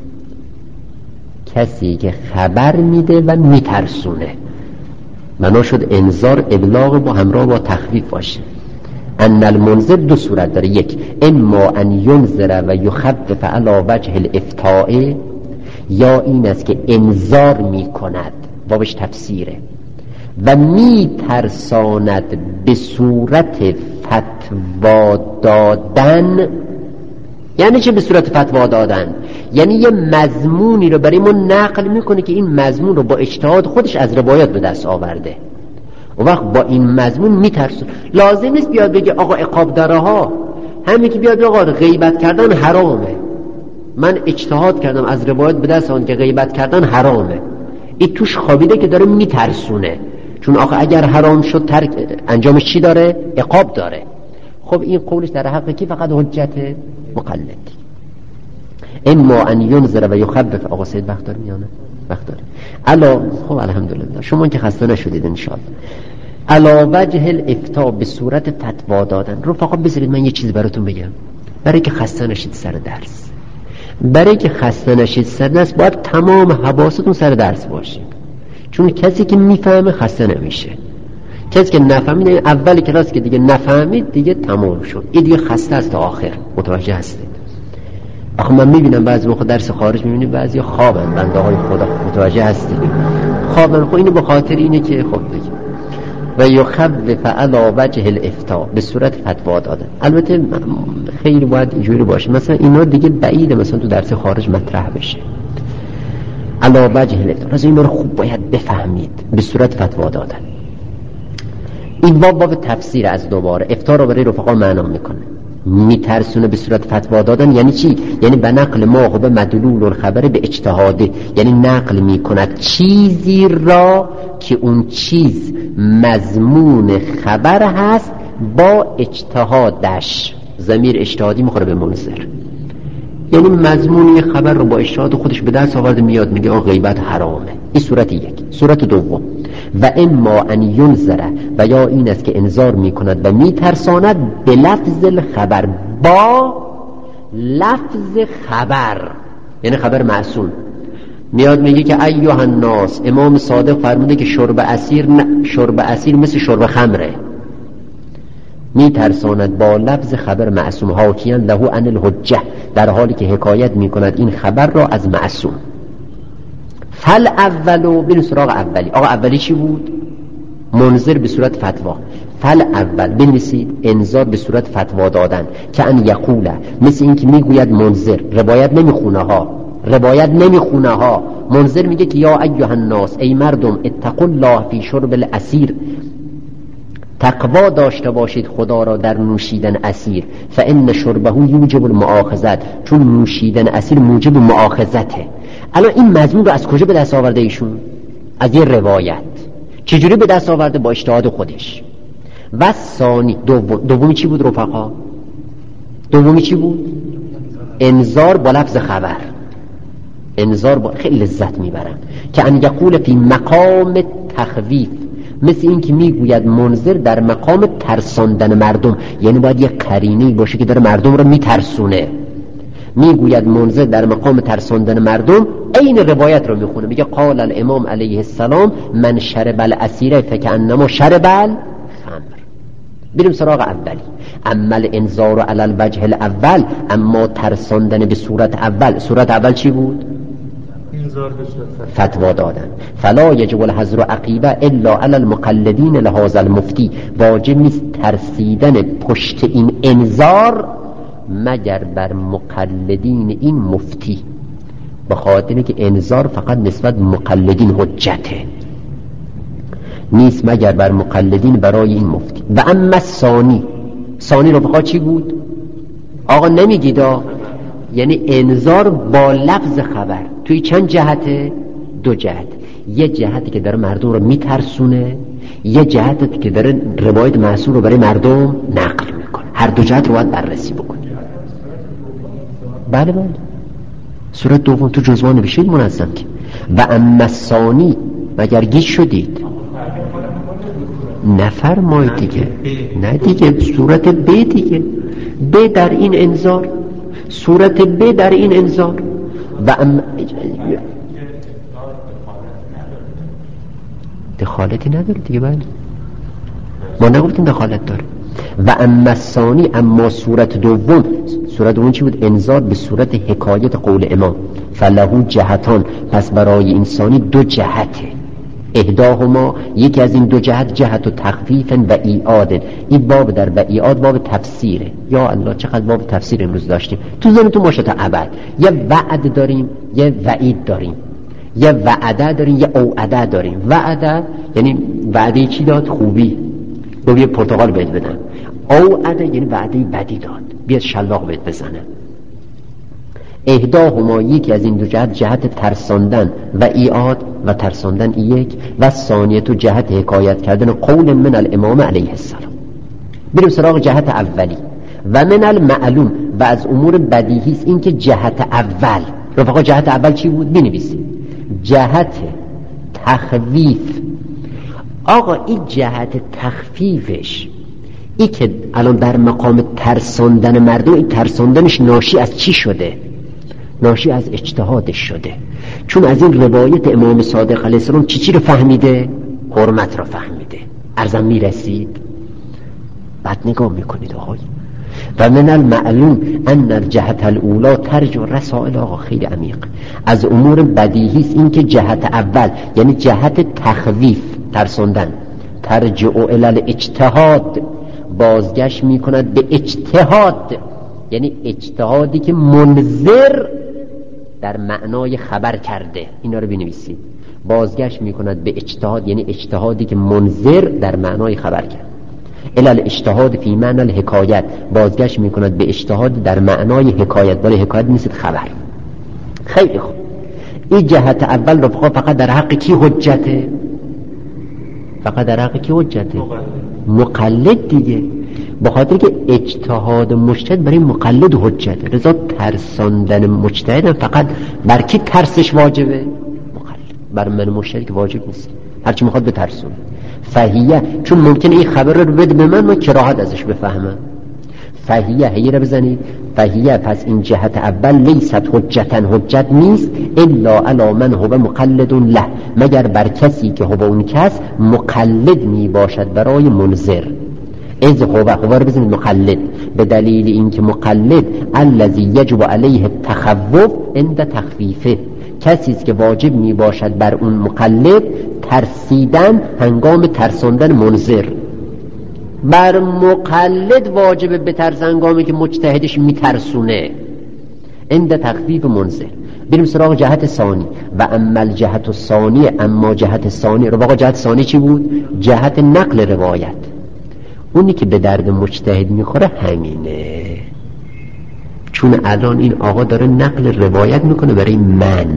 Speaker 1: کسی که خبر میده و میترسونه. معنا شد انذار ابلاغ با همراه با تخویف باشه. ان المنذر دو صورت داره. یک اما ان ینذر و یخفف علی وجه الافتاء یا این است که انذار میکند بابش تفسیره و میترساند به صورت فتوا دادن. یعنی چه به صورت فتوا دادن؟ یعنی یه مضمونی رو برای ما نقل میکنه که این مضمون رو با اجتهاد خودش از روایات به دست آورده و وقت با این مضمون میترسه. لازم نیست بیاد بگه آقا عقاب داره ها، همین که بیاد آقا غیبت کردن حرامه، من اجتهاد کردم از روایات به دست آن که غیبت کردن حرامه. این توش خوابیده که داره میترسونه، چون آقا اگر حرام شد انجامش چی داره؟ عقاب داره. خب این قولش در حق کی فقط حجت مقلد. اما ان ینذر و یخفف. آقا سید وقت داره میانه؟ وقت داره. الا خب الحمدلله شما که خسته نشدید ان شاء الله. علا وجه الافتاء به صورت فتوا دادن. رفقا بذارید من یه چیز براتون بگم برای که خسته نشید سر درس. برای که خسته نشید سر درس باید تمام حواستون سر درس باشه، چون کسی که میفهمه خسته نمیشه. کسی که نفهمید اول کلاس که دیگه نفهمید دیگه تمام شد، این دیگه خسته است تا آخر. متوجه هستید؟ آخه من میبینم بعضی موقع درس خارج میبینیم بعضی خوابن بنده های خدا. متوجه هستید؟ خوابن. خب اینو به خاطر اینه که خب بگیم و یخفف علی وجه الافتاء به صورت فتوا دادن. البته خیلی باید اینجوری باشه مثلا اینا دیگه بعیده مثلا تو درس خارج مطرح بشه. علی وجه الافتاء از اینا رو خوب باید بفهمید. به صورت فتوا دادن این باب تفسیر از دوباره افتاء رو برای رفقا معنا میکنه. میترسونه به صورت فتوا دادن یعنی چی؟ یعنی به نقل ما و به مدلول الخبر به اجتهاده، یعنی نقل میکند چیزی را که اون چیز مضمون خبر هست با اجتهادش. ضمیر اجتهادی میخوره به منذر، یعنی مضمون خبر رو با اجتهاد خودش به دست آورده میاد میگه آقا غیبت حرامه. این صورت یک. صورت دوم و اما ان ینذر و یا این است که انذار میکند و میترساند به لفظ الخبر با لفظ خبر، یعنی خبر معصوم. میاد میگه که ایها الناس امام صادق فرموده که شرب اسیر مثل شرب خمره. میترساند با لفظ خبر معصوم حاکیاً له عن الحجه، در حالی که حکایت میکند این خبر را از معصوم. فل اولو بین سراغ اولی. آقا اولی چی بود؟ منذر به صورت فتوا. فل اول بنویسید انذار به صورت فتوا دادن که ان یقوله، مثل این که میگوید منذر روایت نمیخونه ها. منذر میگه که یا ایها الناس ای مردم اتقوا الله فی شرب الاسیر، تقوا داشته باشید خدا را در نوشیدن اسیر. فان شربه یوجب المؤاخذه، چون نوشیدن اسیر موجب مؤاخذته. الان این مضمون رو از کجا به دست آورده ایشون؟ از یه روایت. چجوری به دست آورده؟ با اجتهاد خودش. و ثانی دومی چی بود رفقا؟ دومی چی بود؟ انذار با لفظ خبر. انذار با خیلی لذت میبرم که ان یقول فی مقام تخویف، مثل این که میگوید منذر در مقام ترساندن مردم، یعنی باید یه قرینه‌ای باشه که داره مردم رو میترسونه. میگوید منذر در مقام ترساندن مردم، این روایت رو میخونه میگه قال الامام علیه السلام من شرب الاسیر فکأنما شرب الخمر. بریم سراغ اولی. اما الانذار علی الوجه الاول، اما ترساندن به صورت اول. صورت اول چی بود؟ فتوا دادن. فلا یجب الحذر عقیبه الا علی المقلدین لهذا المفتی، واجب نیست ترسیدن پشت این انذار مگر بر مقلدین این مفتی، به خاطر که انذار فقط نسبت مقلدین حجته. نیست مگر بر مقلدین برای این مفتی. و اما ثانی رفقا چی بود؟ آقا نمیگید یعنی انذار با لفظ خبر توی چند جهته؟ 2 جهت. یه جهتی که داره مردم رو میترسونه، یه جهتی که داره روایت معصوم رو برای مردم نقل میکنه. هر 2 جهت رو باید بررسی بکنه. بله سورت دوم تو جزوه نوشید منظم که و اما ثانی مگر گیج شدید؟ نفرمایید دیگه، نه دیگه صورت ب دیگه، ب در این انذار، صورت ب در این انذار. و دخالتی نداره دیگه. بله ما نگفتیم دخالت داره. و اما ثانی اما صورت دوم چی بود؟ انذار به صورت حکایت قول امام. فله جهتان، پس برای انسانی 2 جهته. احداهما، یکی از این 2 جهت، جهت و تخفیف و ایعاد. این باب در و ایعاد باب تفسیره. یا الله چقدر باب تفسیر امروز داشتیم تو ذهنتون باشه تا ابد. یه وعد داریم، یه وعید داریم، یه وعده داریم، یه اوعده داریم. وعده یعنی وعده چی داد؟ خوبی، رو یه پرتقال بهت بدن. اوعده یعنی وعده بدی داد، بیاد شلاق بهت بزنه. احداهما، یکی از این 2 جهت، جهت ترساندن و ایعاد و ترساندن یک، و ثانیه تو جهت حکایت کردن قول من الامام علیه السلام. بریم سراغ جهت اولی. و من المعلوم، و از امور بدیهی است این که جهت اول، رفقا جهت اول چی بود؟ بنویسید. جهت تخویف. آقا این جهت تخفیفش، این که الان در مقام ترساندن مردم، این ترساندنش ناشی از چی شده؟ ناشی از اجتهادش شده. چون از این روایت امام صادق علیه السلام چی رو فهمیده؟ حرمت رو فهمیده. ارزم میرسید؟ بعد نگاه میکنید آقای. و من المعلوم ان الجهت الاولا ترجع رسائل. آقا خیلی عمیق. از امور بدیهی است این که جهت اول یعنی جهت تخویف، ترساندن، ترجع الی الاجتهاد، بازگشت میکند به اجتهاد، یعنی اجتهادی که منذر در معنای خبر کرده. اینا رو بنویسید. بازگشت میکند به اجتهاد یعنی اجتهادی که منذر در معنای خبر کرد. الی الاجتهاد فی معنی الحکایت، بازگشت میکند به اجتهاد در معنای حکایت، ولی حکایت نیست خبر. خیلی خوب. این جهت اول رفقا فقط در حق کی حجته؟ فقط در حق کی حجته؟ مقلد دیگه. بخاطر که اجتهاد مجتهد برای مقلد حجته. رضا ترساندن مجتهد فقط بر کی ترسش واجبه؟ مقلد. بر من مجتهد که واجب نیست، هرچی میخواد بترسون. فهیه، چون ممکنه این خبر رو بده به من کراهت ازش بفهمم. فهیه، هیه رو بزنید. فهیه، پس این جهت اول لیست حجتن، حجت نیست، الا علی من هو مقلد له، مگر بر کسی که هو اون کس مقلد می باشد برای منذر. از هو رو بزنید مقلد، به دلیل اینکه مقلد الذی یجب علیه التخوف عند تخفیفه، کسی است که واجب می باشد بر اون مقلد ترسیدن هنگام ترساندن منذر. بر مقلد واجب به ترس هنگامی که مجتهدش میترسونه، عند تخفیف منذر. بریم سراغ جهت ثانی. و اما الجهت الثانی، اما جهت ثانی رو بقا جهت ثانی چی بود؟ جهت نقل روایت. اونی که به درد مجتهد میخوره همینه. چون الان این آقا داره نقل روایت میکنه برای من.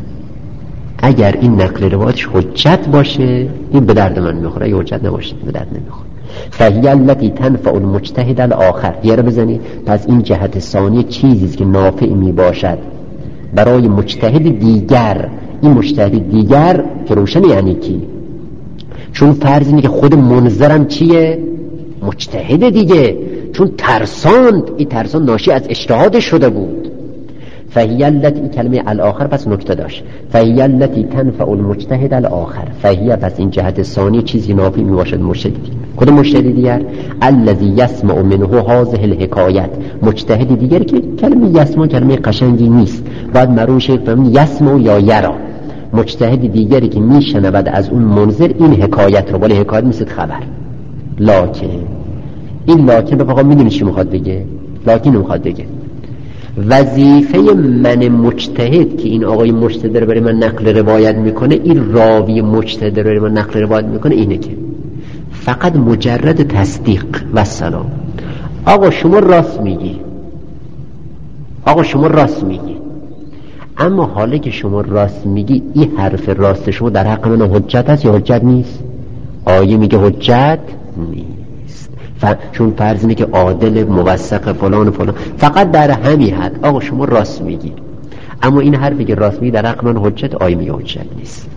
Speaker 1: اگر این نقل روایتش حجت باشه این به درد من میخوره، اگه حجت نباشه به درد نمیخوره. فهی التی تنفع المجتهد الاخر. دیگه بزنید. پس این جهت ثانی چیزی که نافع می باشد برای مجتهد دیگر. این مجتهد دیگر که روشن یعنی کی؟ چون فرض اینه که خود منذرم چیه؟ مجتهد دیگه. چون ترساند، این ترسان ناشی از اجتهاد شده بود. فهی التی، کلمه الاخر پس نکته داشت. فهی التی تنفع المجتهد الاخر. فهی، پس این جهت ثانی چیزی نافع می باشد مجتهد دیگر. کدوم مجتهد دیگر؟ الذی یسمع منه هذه الحکایت. مجتهد دیگر که کلمه یسمع کلمه قشنگی نیست، باید مروش فهمید یسمع یا یرا. مجتهد دیگری که میشنود از اون منذر این حکایت رو، ولی حکایت مثل خبر. لکن این لکن فقط میدونی چی میخواد بگه؟ لکن میخواد بگه وظیفه من مجتهد که این آقای مجتهد رو برای من نقل روایت میکنه، این راوی مجتهد رو برای من نقل روایت میکنه، اینه که فقط مجرد تصدیق و سلام. آقا شما راست میگی، آقا شما راست میگی، اما حالا که شما راست میگی این حرف راست شما در حق من حجت هست یا حجت نیست؟ آیه میگه حجت نیست، چون فرض اینه که عادل موثق فلان و فلان، فقط در همین حد آقا شما راست میگی، اما این حرفی که راست میگی در حق من حجت، آیه میگه حجت نیست.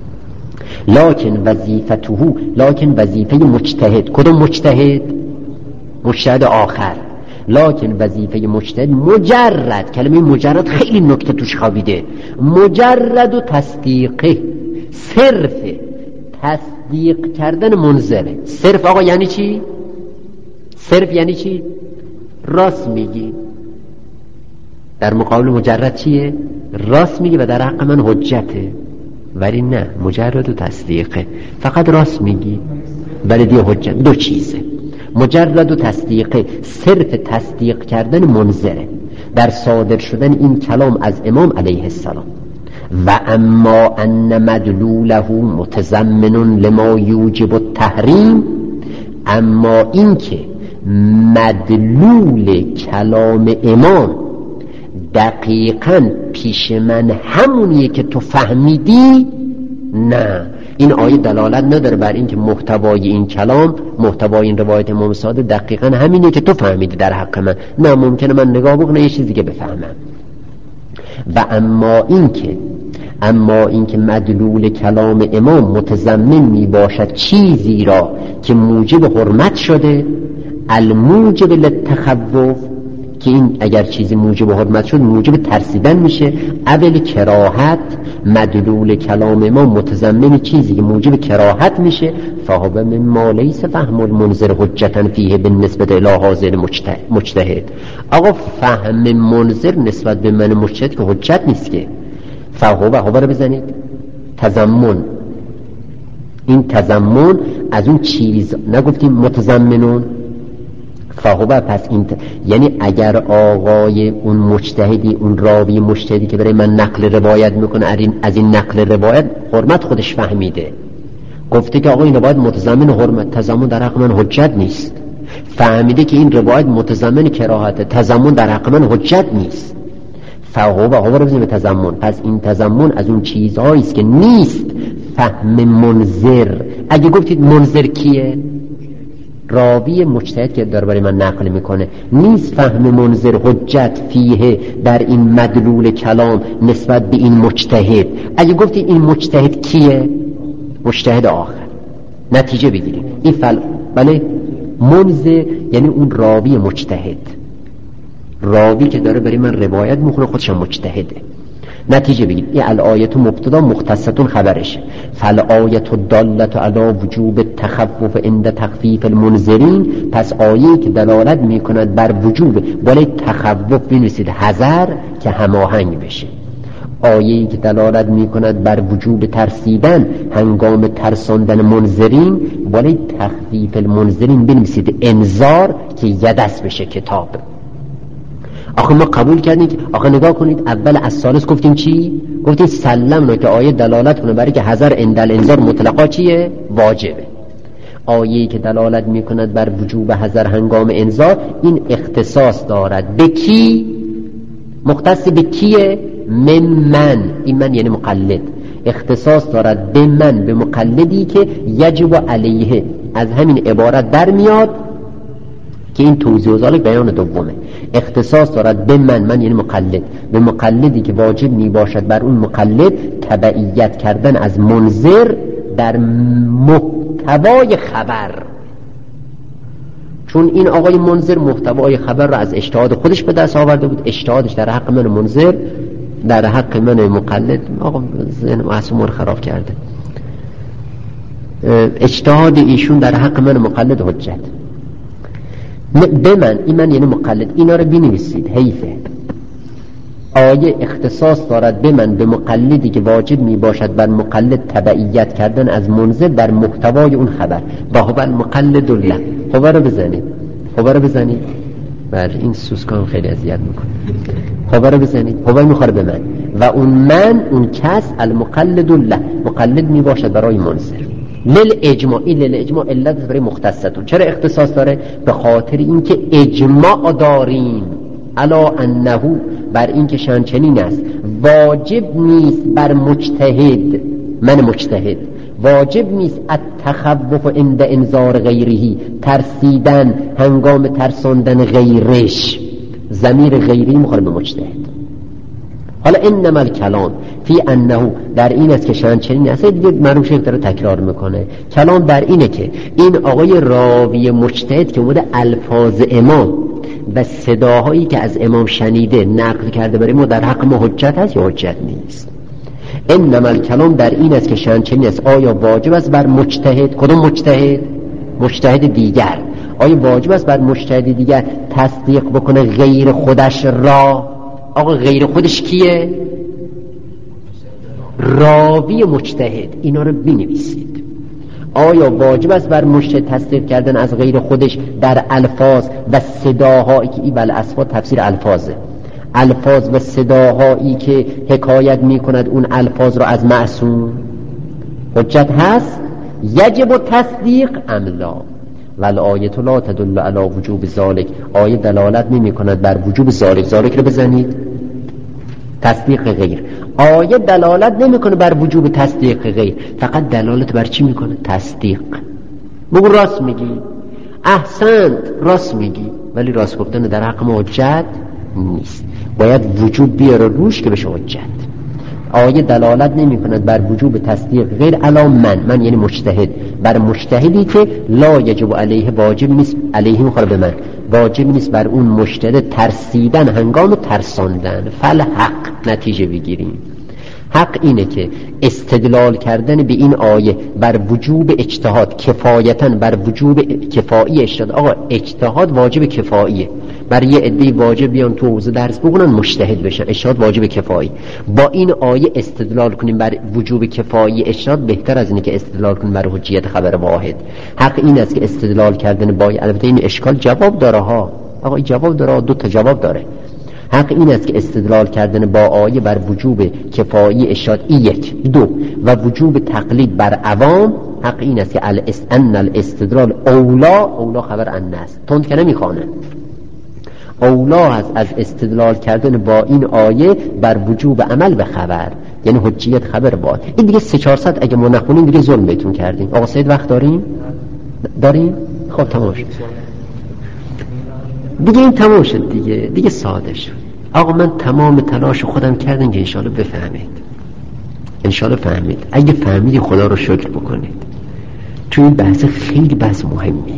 Speaker 1: لکن وظیفه مجتهد، کدوم مجتهد؟ مجتهد آخر. لکن وظیفه مجتهد مجرد، کلمه مجرد خیلی نکته توش خوابیده، مجرد و تصدیقه، صرف تصدیق کردن منظره. صرف آقا یعنی چی؟ صرف یعنی چی؟ راست میگی، در مقابل مجرد چیه؟ راست میگی و در حق من حجته. ولی نه، مجرد و تصدیقه، فقط راست میگی ولی دیگه حجت. دو چیزه، مجرد و تصدیقه، صرف تصدیق کردن منظره در صادر شدن این کلام از امام علیه السلام. و اما ان مدلوله متضمن لما یوجب التحریم، اما این که مدلول کلام امام دقیقاً پیش من همونیه که تو فهمیدی، نه، این آیه دلالت نداره بر این که محتوای این کلام، محتوای این روایت امام صادق دقیقاً همینه که تو فهمیدی در حق من. نه، ممکنه من نگاه بکنم یه چیز دیگه بفهمم. و اما اینکه مدلول کلام امام متضمن می باشد چیزی را که موجب حرمت شده، الموجب للتخوف، که این اگر چیزی موجب حرمت شد موجب ترسیدن میشه، اول کراهت، مدلول کلام ما متضمن چیزی که موجب کراهت میشه، فهو مما لیس فهم المنذر حجتا فیه بالنسبه الی حاضر مجتهد. آقا فهم منذر نسبت به من مجتهد که حجت نیست که. فهو رو بزنید تضمن، این تضمن از اون چیز، نگفتیم متضمنون فهو، پس این یعنی اگر آقای اون مجتهدی، اون راوی مجتهدی که برای من نقل روایت میکنه از این نقل روایت حرمت خودش فهمیده، گفته که آقا این روایت متضمن حرمت، تضمن در حق من حجت نیست، فهمیده که این روایت متضمن کراهت، تضمن در حق من حجت نیست. فهو رو بزنیم تضمن، پس این تضمن از اون چیزهایی است که نیست فهم منذر. اگه گفتید منذر کیه؟ راوی مجتهد که داره برای من نقل میکنه، نیست فهم منذر حجت فیه در این مدلول کلام نسبت به این مجتهد. اگه گفتی این مجتهد کیه؟ مجتهد آخر. نتیجه بگیریم این بله، منذر یعنی اون راوی مجتهد، راوی که داره برای من روایت میکنه خودش مجتهده. نتیجه بگید این الآیت مبتدا مختصتون خبرشه، فالآیت دالت علی وجوب التخفف عند تخفیف المنذرین، پس آیه که دلالت میکند بر وجوب بالای تخفف بنویسید حذر که هماهنگ بشه، آیه که دلالت میکند بر وجوب ترسیدن هنگام ترساندن منذرین بالای تخفیف المنذرین بنویسید انذار که یدس بشه کتاب. آخه ما قبول کردیم که آخه نگاه کنید اول از ثالث گفتیم چی؟ گفتیم سلمنا که آیه دلالت کنه برای که حذر عند الانذار مطلقا چیه؟ واجبه. آیه‌ای که دلالت میکند بر وجوب حذر هنگام انذار این اختصاص دارد به کی؟ مختص به کیه؟ من، این من یعنی مقلد، اختصاص دارد به من، به مقلدی که یجب علیه، از همین عبارت در میاد که این توضیح و ذالک بیان دومه، اختصاص دارد به من یعنی مقلد، به مقلدی که واجب می باشد بر اون مقلد تبعیت کردن از منذر در محتوای خبر، چون این آقای منذر محتوای خبر را از اجتهاد خودش به دست آورده بود، اجتهادش در حق من منذر، در حق من مقلد، آقا ذهن معصوم خراب کرده، اجتهاد ایشون در حق من مقلد حجت. به من، این من یعنی مقلد، اینا رو بنویسید، حیفه. آیه اختصاص دارد به من، به مقلدی که واجب می باشد بر مقلد تبعیت کردن از منذر در محتوای اون خبر، و هو المقلد له. خبر رو بزنید، بله این سوسکان خیلی اذیت میکنه. پاوا رو بزنید، پاوا میخوره به من و اون من، اون کس المقلد له، مقلد میباشد برای منصر. للاجماع، این للاجماع علت برای مختصتون. چرا اختصاص داره؟ به خاطر اینکه اجماع داریم الا انه، بر اینکه شان چنین است، واجب نیست بر مجتهد، من مجتهد واجب نیست التخوف عند انذار غیره، ترسیدن هنگام ترساندن غیرش. ضمیر غیری میخوره به مجتهد. حالا انما الکلام فی انه، در این است که شان چنین است. دیگه مرحوم شیخ داره تکرار میکنه. کلام در اینه که این آقای راوی مجتهد که بوده الفاظ امام و صداهایی که از امام شنیده نقل کرده برای ما، در حق ما حجت هست یا حجت نیست. انما الکلام در این است که شان چنین است. آیا واجب است بر مجتهد، کدوم مجتهد؟ مجتهد دیگر. آیا واجب است بر مجتهد دیگر تصدیق بکنه غیر خودش را؟ آقا غیر خودش کیه؟ راوی مجتهد. اینا رو بنویسید. آیا واجب است بر مجتهد تصدیق کردن از غیر خودش در الفاظ و صداهایی که این بالاسفا تفسیر الفاظه، الفاظ و صداهایی که حکایت میکند اون الفاظ رو از معصوم؟ حجت هست؟ یجب تصدیق ام لا؟ والآیت لا تدل علی وجوب ذالک، آیه دلالت نمیکند بر وجوب ذالک. ذالک رو بزنید، تصدیق غیر. آیه دلالت نمیکنه بر وجوب تصدیق غیر، فقط دلالت بر چی میکنه؟ تصدیق. بگو راست میگی، احسنت راست میگی، ولی راست گفتن در حق ما حجت نیست، باید وجوب بیاره روش که بشه حجت. آیه دلالت نمی کند بر وجوب تصدیق غیر علی من یعنی مجتهد، بر مجتهدی که لا یجب علیه، واجب نیست علیه میخوره به من، واجب نیست بر اون مجتهد ترسیدن هنگام ترساندن. فالحق، نتیجه بگیریم، حق اینه که استدلال کردن به این آیه بر وجوب اجتهاد کفایتاً، بر وجوب کفایی اجتهاد. آقا اجتهاد واجب کفاییه، برای یه عده‌ای واجب بیان تو حوزه درس بگونن مجتهد بشن، اجتهاد واجب کفایی. با این آیه استدلال کنیم بر وجوب کفایی اجتهاد بهتر از اینه که استدلال کنیم بر حجیت خبر واحد. حق این است که استدلال کردن با، البته این اشکال جواب داره ها، آقا این جواب داره، دو تا جواب داره. حق این است که استدلال کردن با آیه بر وجوب کفایی اشتهاد یک. دو، و وجوب تقلید بر عوام. حق این است که ان الاستدلال اولا خبر ان است، تند که نمیخوانه، اولا است از استدلال کردن با این آیه بر وجوب عمل به خبر، یعنی حجیت خبر باید. این دیگه 300-400 اگه ما نخونیم دیگه ظلم بهتون کردیم. آقا سید وقت داریم؟ خب تمام شد دیگه، این تمام شد دیگه ساده شد. آقا من تمام تلاش خودم کردم که انشالله بفهمید، انشالله فهمید. اگه فهمیدی خدا رو شکر بکنید. توی این بحث خیلی بحث مهمیه.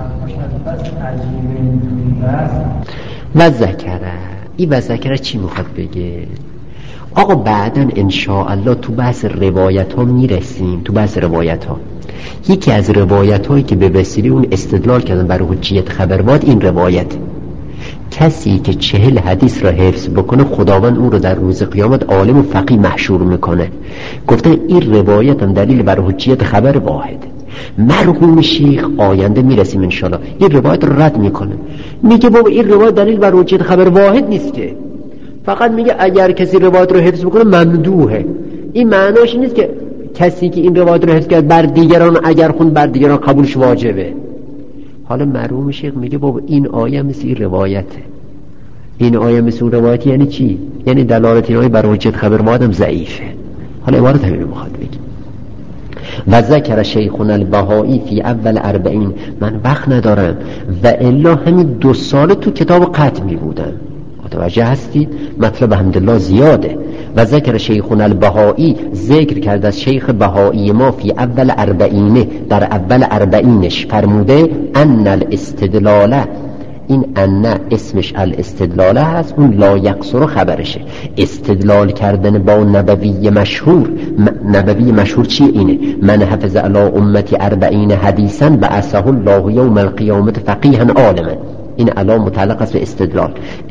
Speaker 1: و ذکره، این و ذکره چی میخواد بگه؟ آقا بعدن انشاءالله تو بحث روایت ها میرسیم. تو بحث روایت ها، یکی از روایت هایی که به وسیله اون استدلال کردن برای حجیت خبروات این روایت، کسی که 40 حدیث را حفظ بکنه خداوند اون رو در روز قیامت عالم و فقیه محشور میکنه. گفتن این روایت هم دلیل برای حجیت خبر واحد. مرحوم شیخ آینده میرسیم انشالله این روایت رو رد میکنه، میگه بابا این روایت دلیل بر حجیت خبر واحد نیست که، فقط میگه اگر کسی روایت رو حفظ بکنه ممدوحه. این معناش نیست که کسی که این روایت رو حفظ کرد بر دیگران اگر خوند بر دیگران قبولش واجبه. حالا مرحوم شیخ میگه بابا این آیه مثل این روایته، این آیه مثل اون روایت. یعنی چی؟ یعنی دلالت این آیه بر حجیت خبر واحد هم ضعیفه. حالا عبارت همین رو میخواد بگه. و ذکر شیخنا البهائی فی اول 40. من وقت ندارم و الا همین 2 سال تو کتاب قطع می بودم. متوجه هستید؟ مطلب الحمدلله زیاده. و ذکر شیخنا البهائی، ذکر کرد از شیخ بهائی ما فی اول 40، در اول 40 فرموده ان الاستدلال، این ان اسمش الاستدلال هست، اون لا یقصر خبرشه. استدلال کردن با نبوی مشهور. نبوی مشهور چیه؟ اینه من حفظ علی امتی 40 حدیثا بعثه الله یوم القیامت فقیها عالما. این علا متعلق است به استدلال.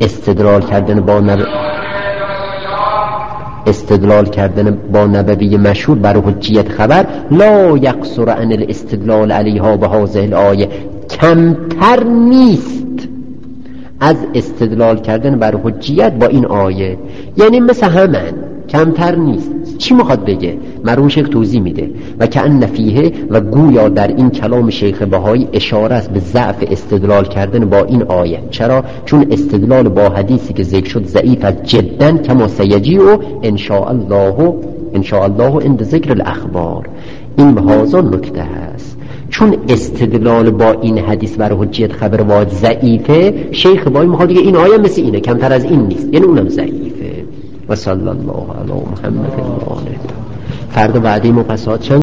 Speaker 1: استدلال کردن با نبوی مشهور برای حجیت خبر لا یقصر عن الاستدلال علیها به هذه الآیه، کمتر نیست از استدلال کردن بر حجیت با این آیه، یعنی مثل همن، کمتر نیست. چی میخواد بگه؟ مرحوم شیخ توضیح میده و کأن فیه، و گویا در این کلام شیخ بهایی اشاره است به ضعف استدلال کردن با این آیه. چرا؟ چون استدلال با حدیثی که ذکر شد ضعیف است جدا، کما سیجی و ان شاء الله عند ذکر الاخبار. این هذا نکته هست، چون استدلال با این حدیث بر حجیت خبر واحد ضعیفه، شیخ بهایی میخواد دیگه این آیه مثل اینه، کمتر از این نیست، یعنی اونم ضعیفه. و صلی الله علی محمد و آله. فردا بعدی مقصات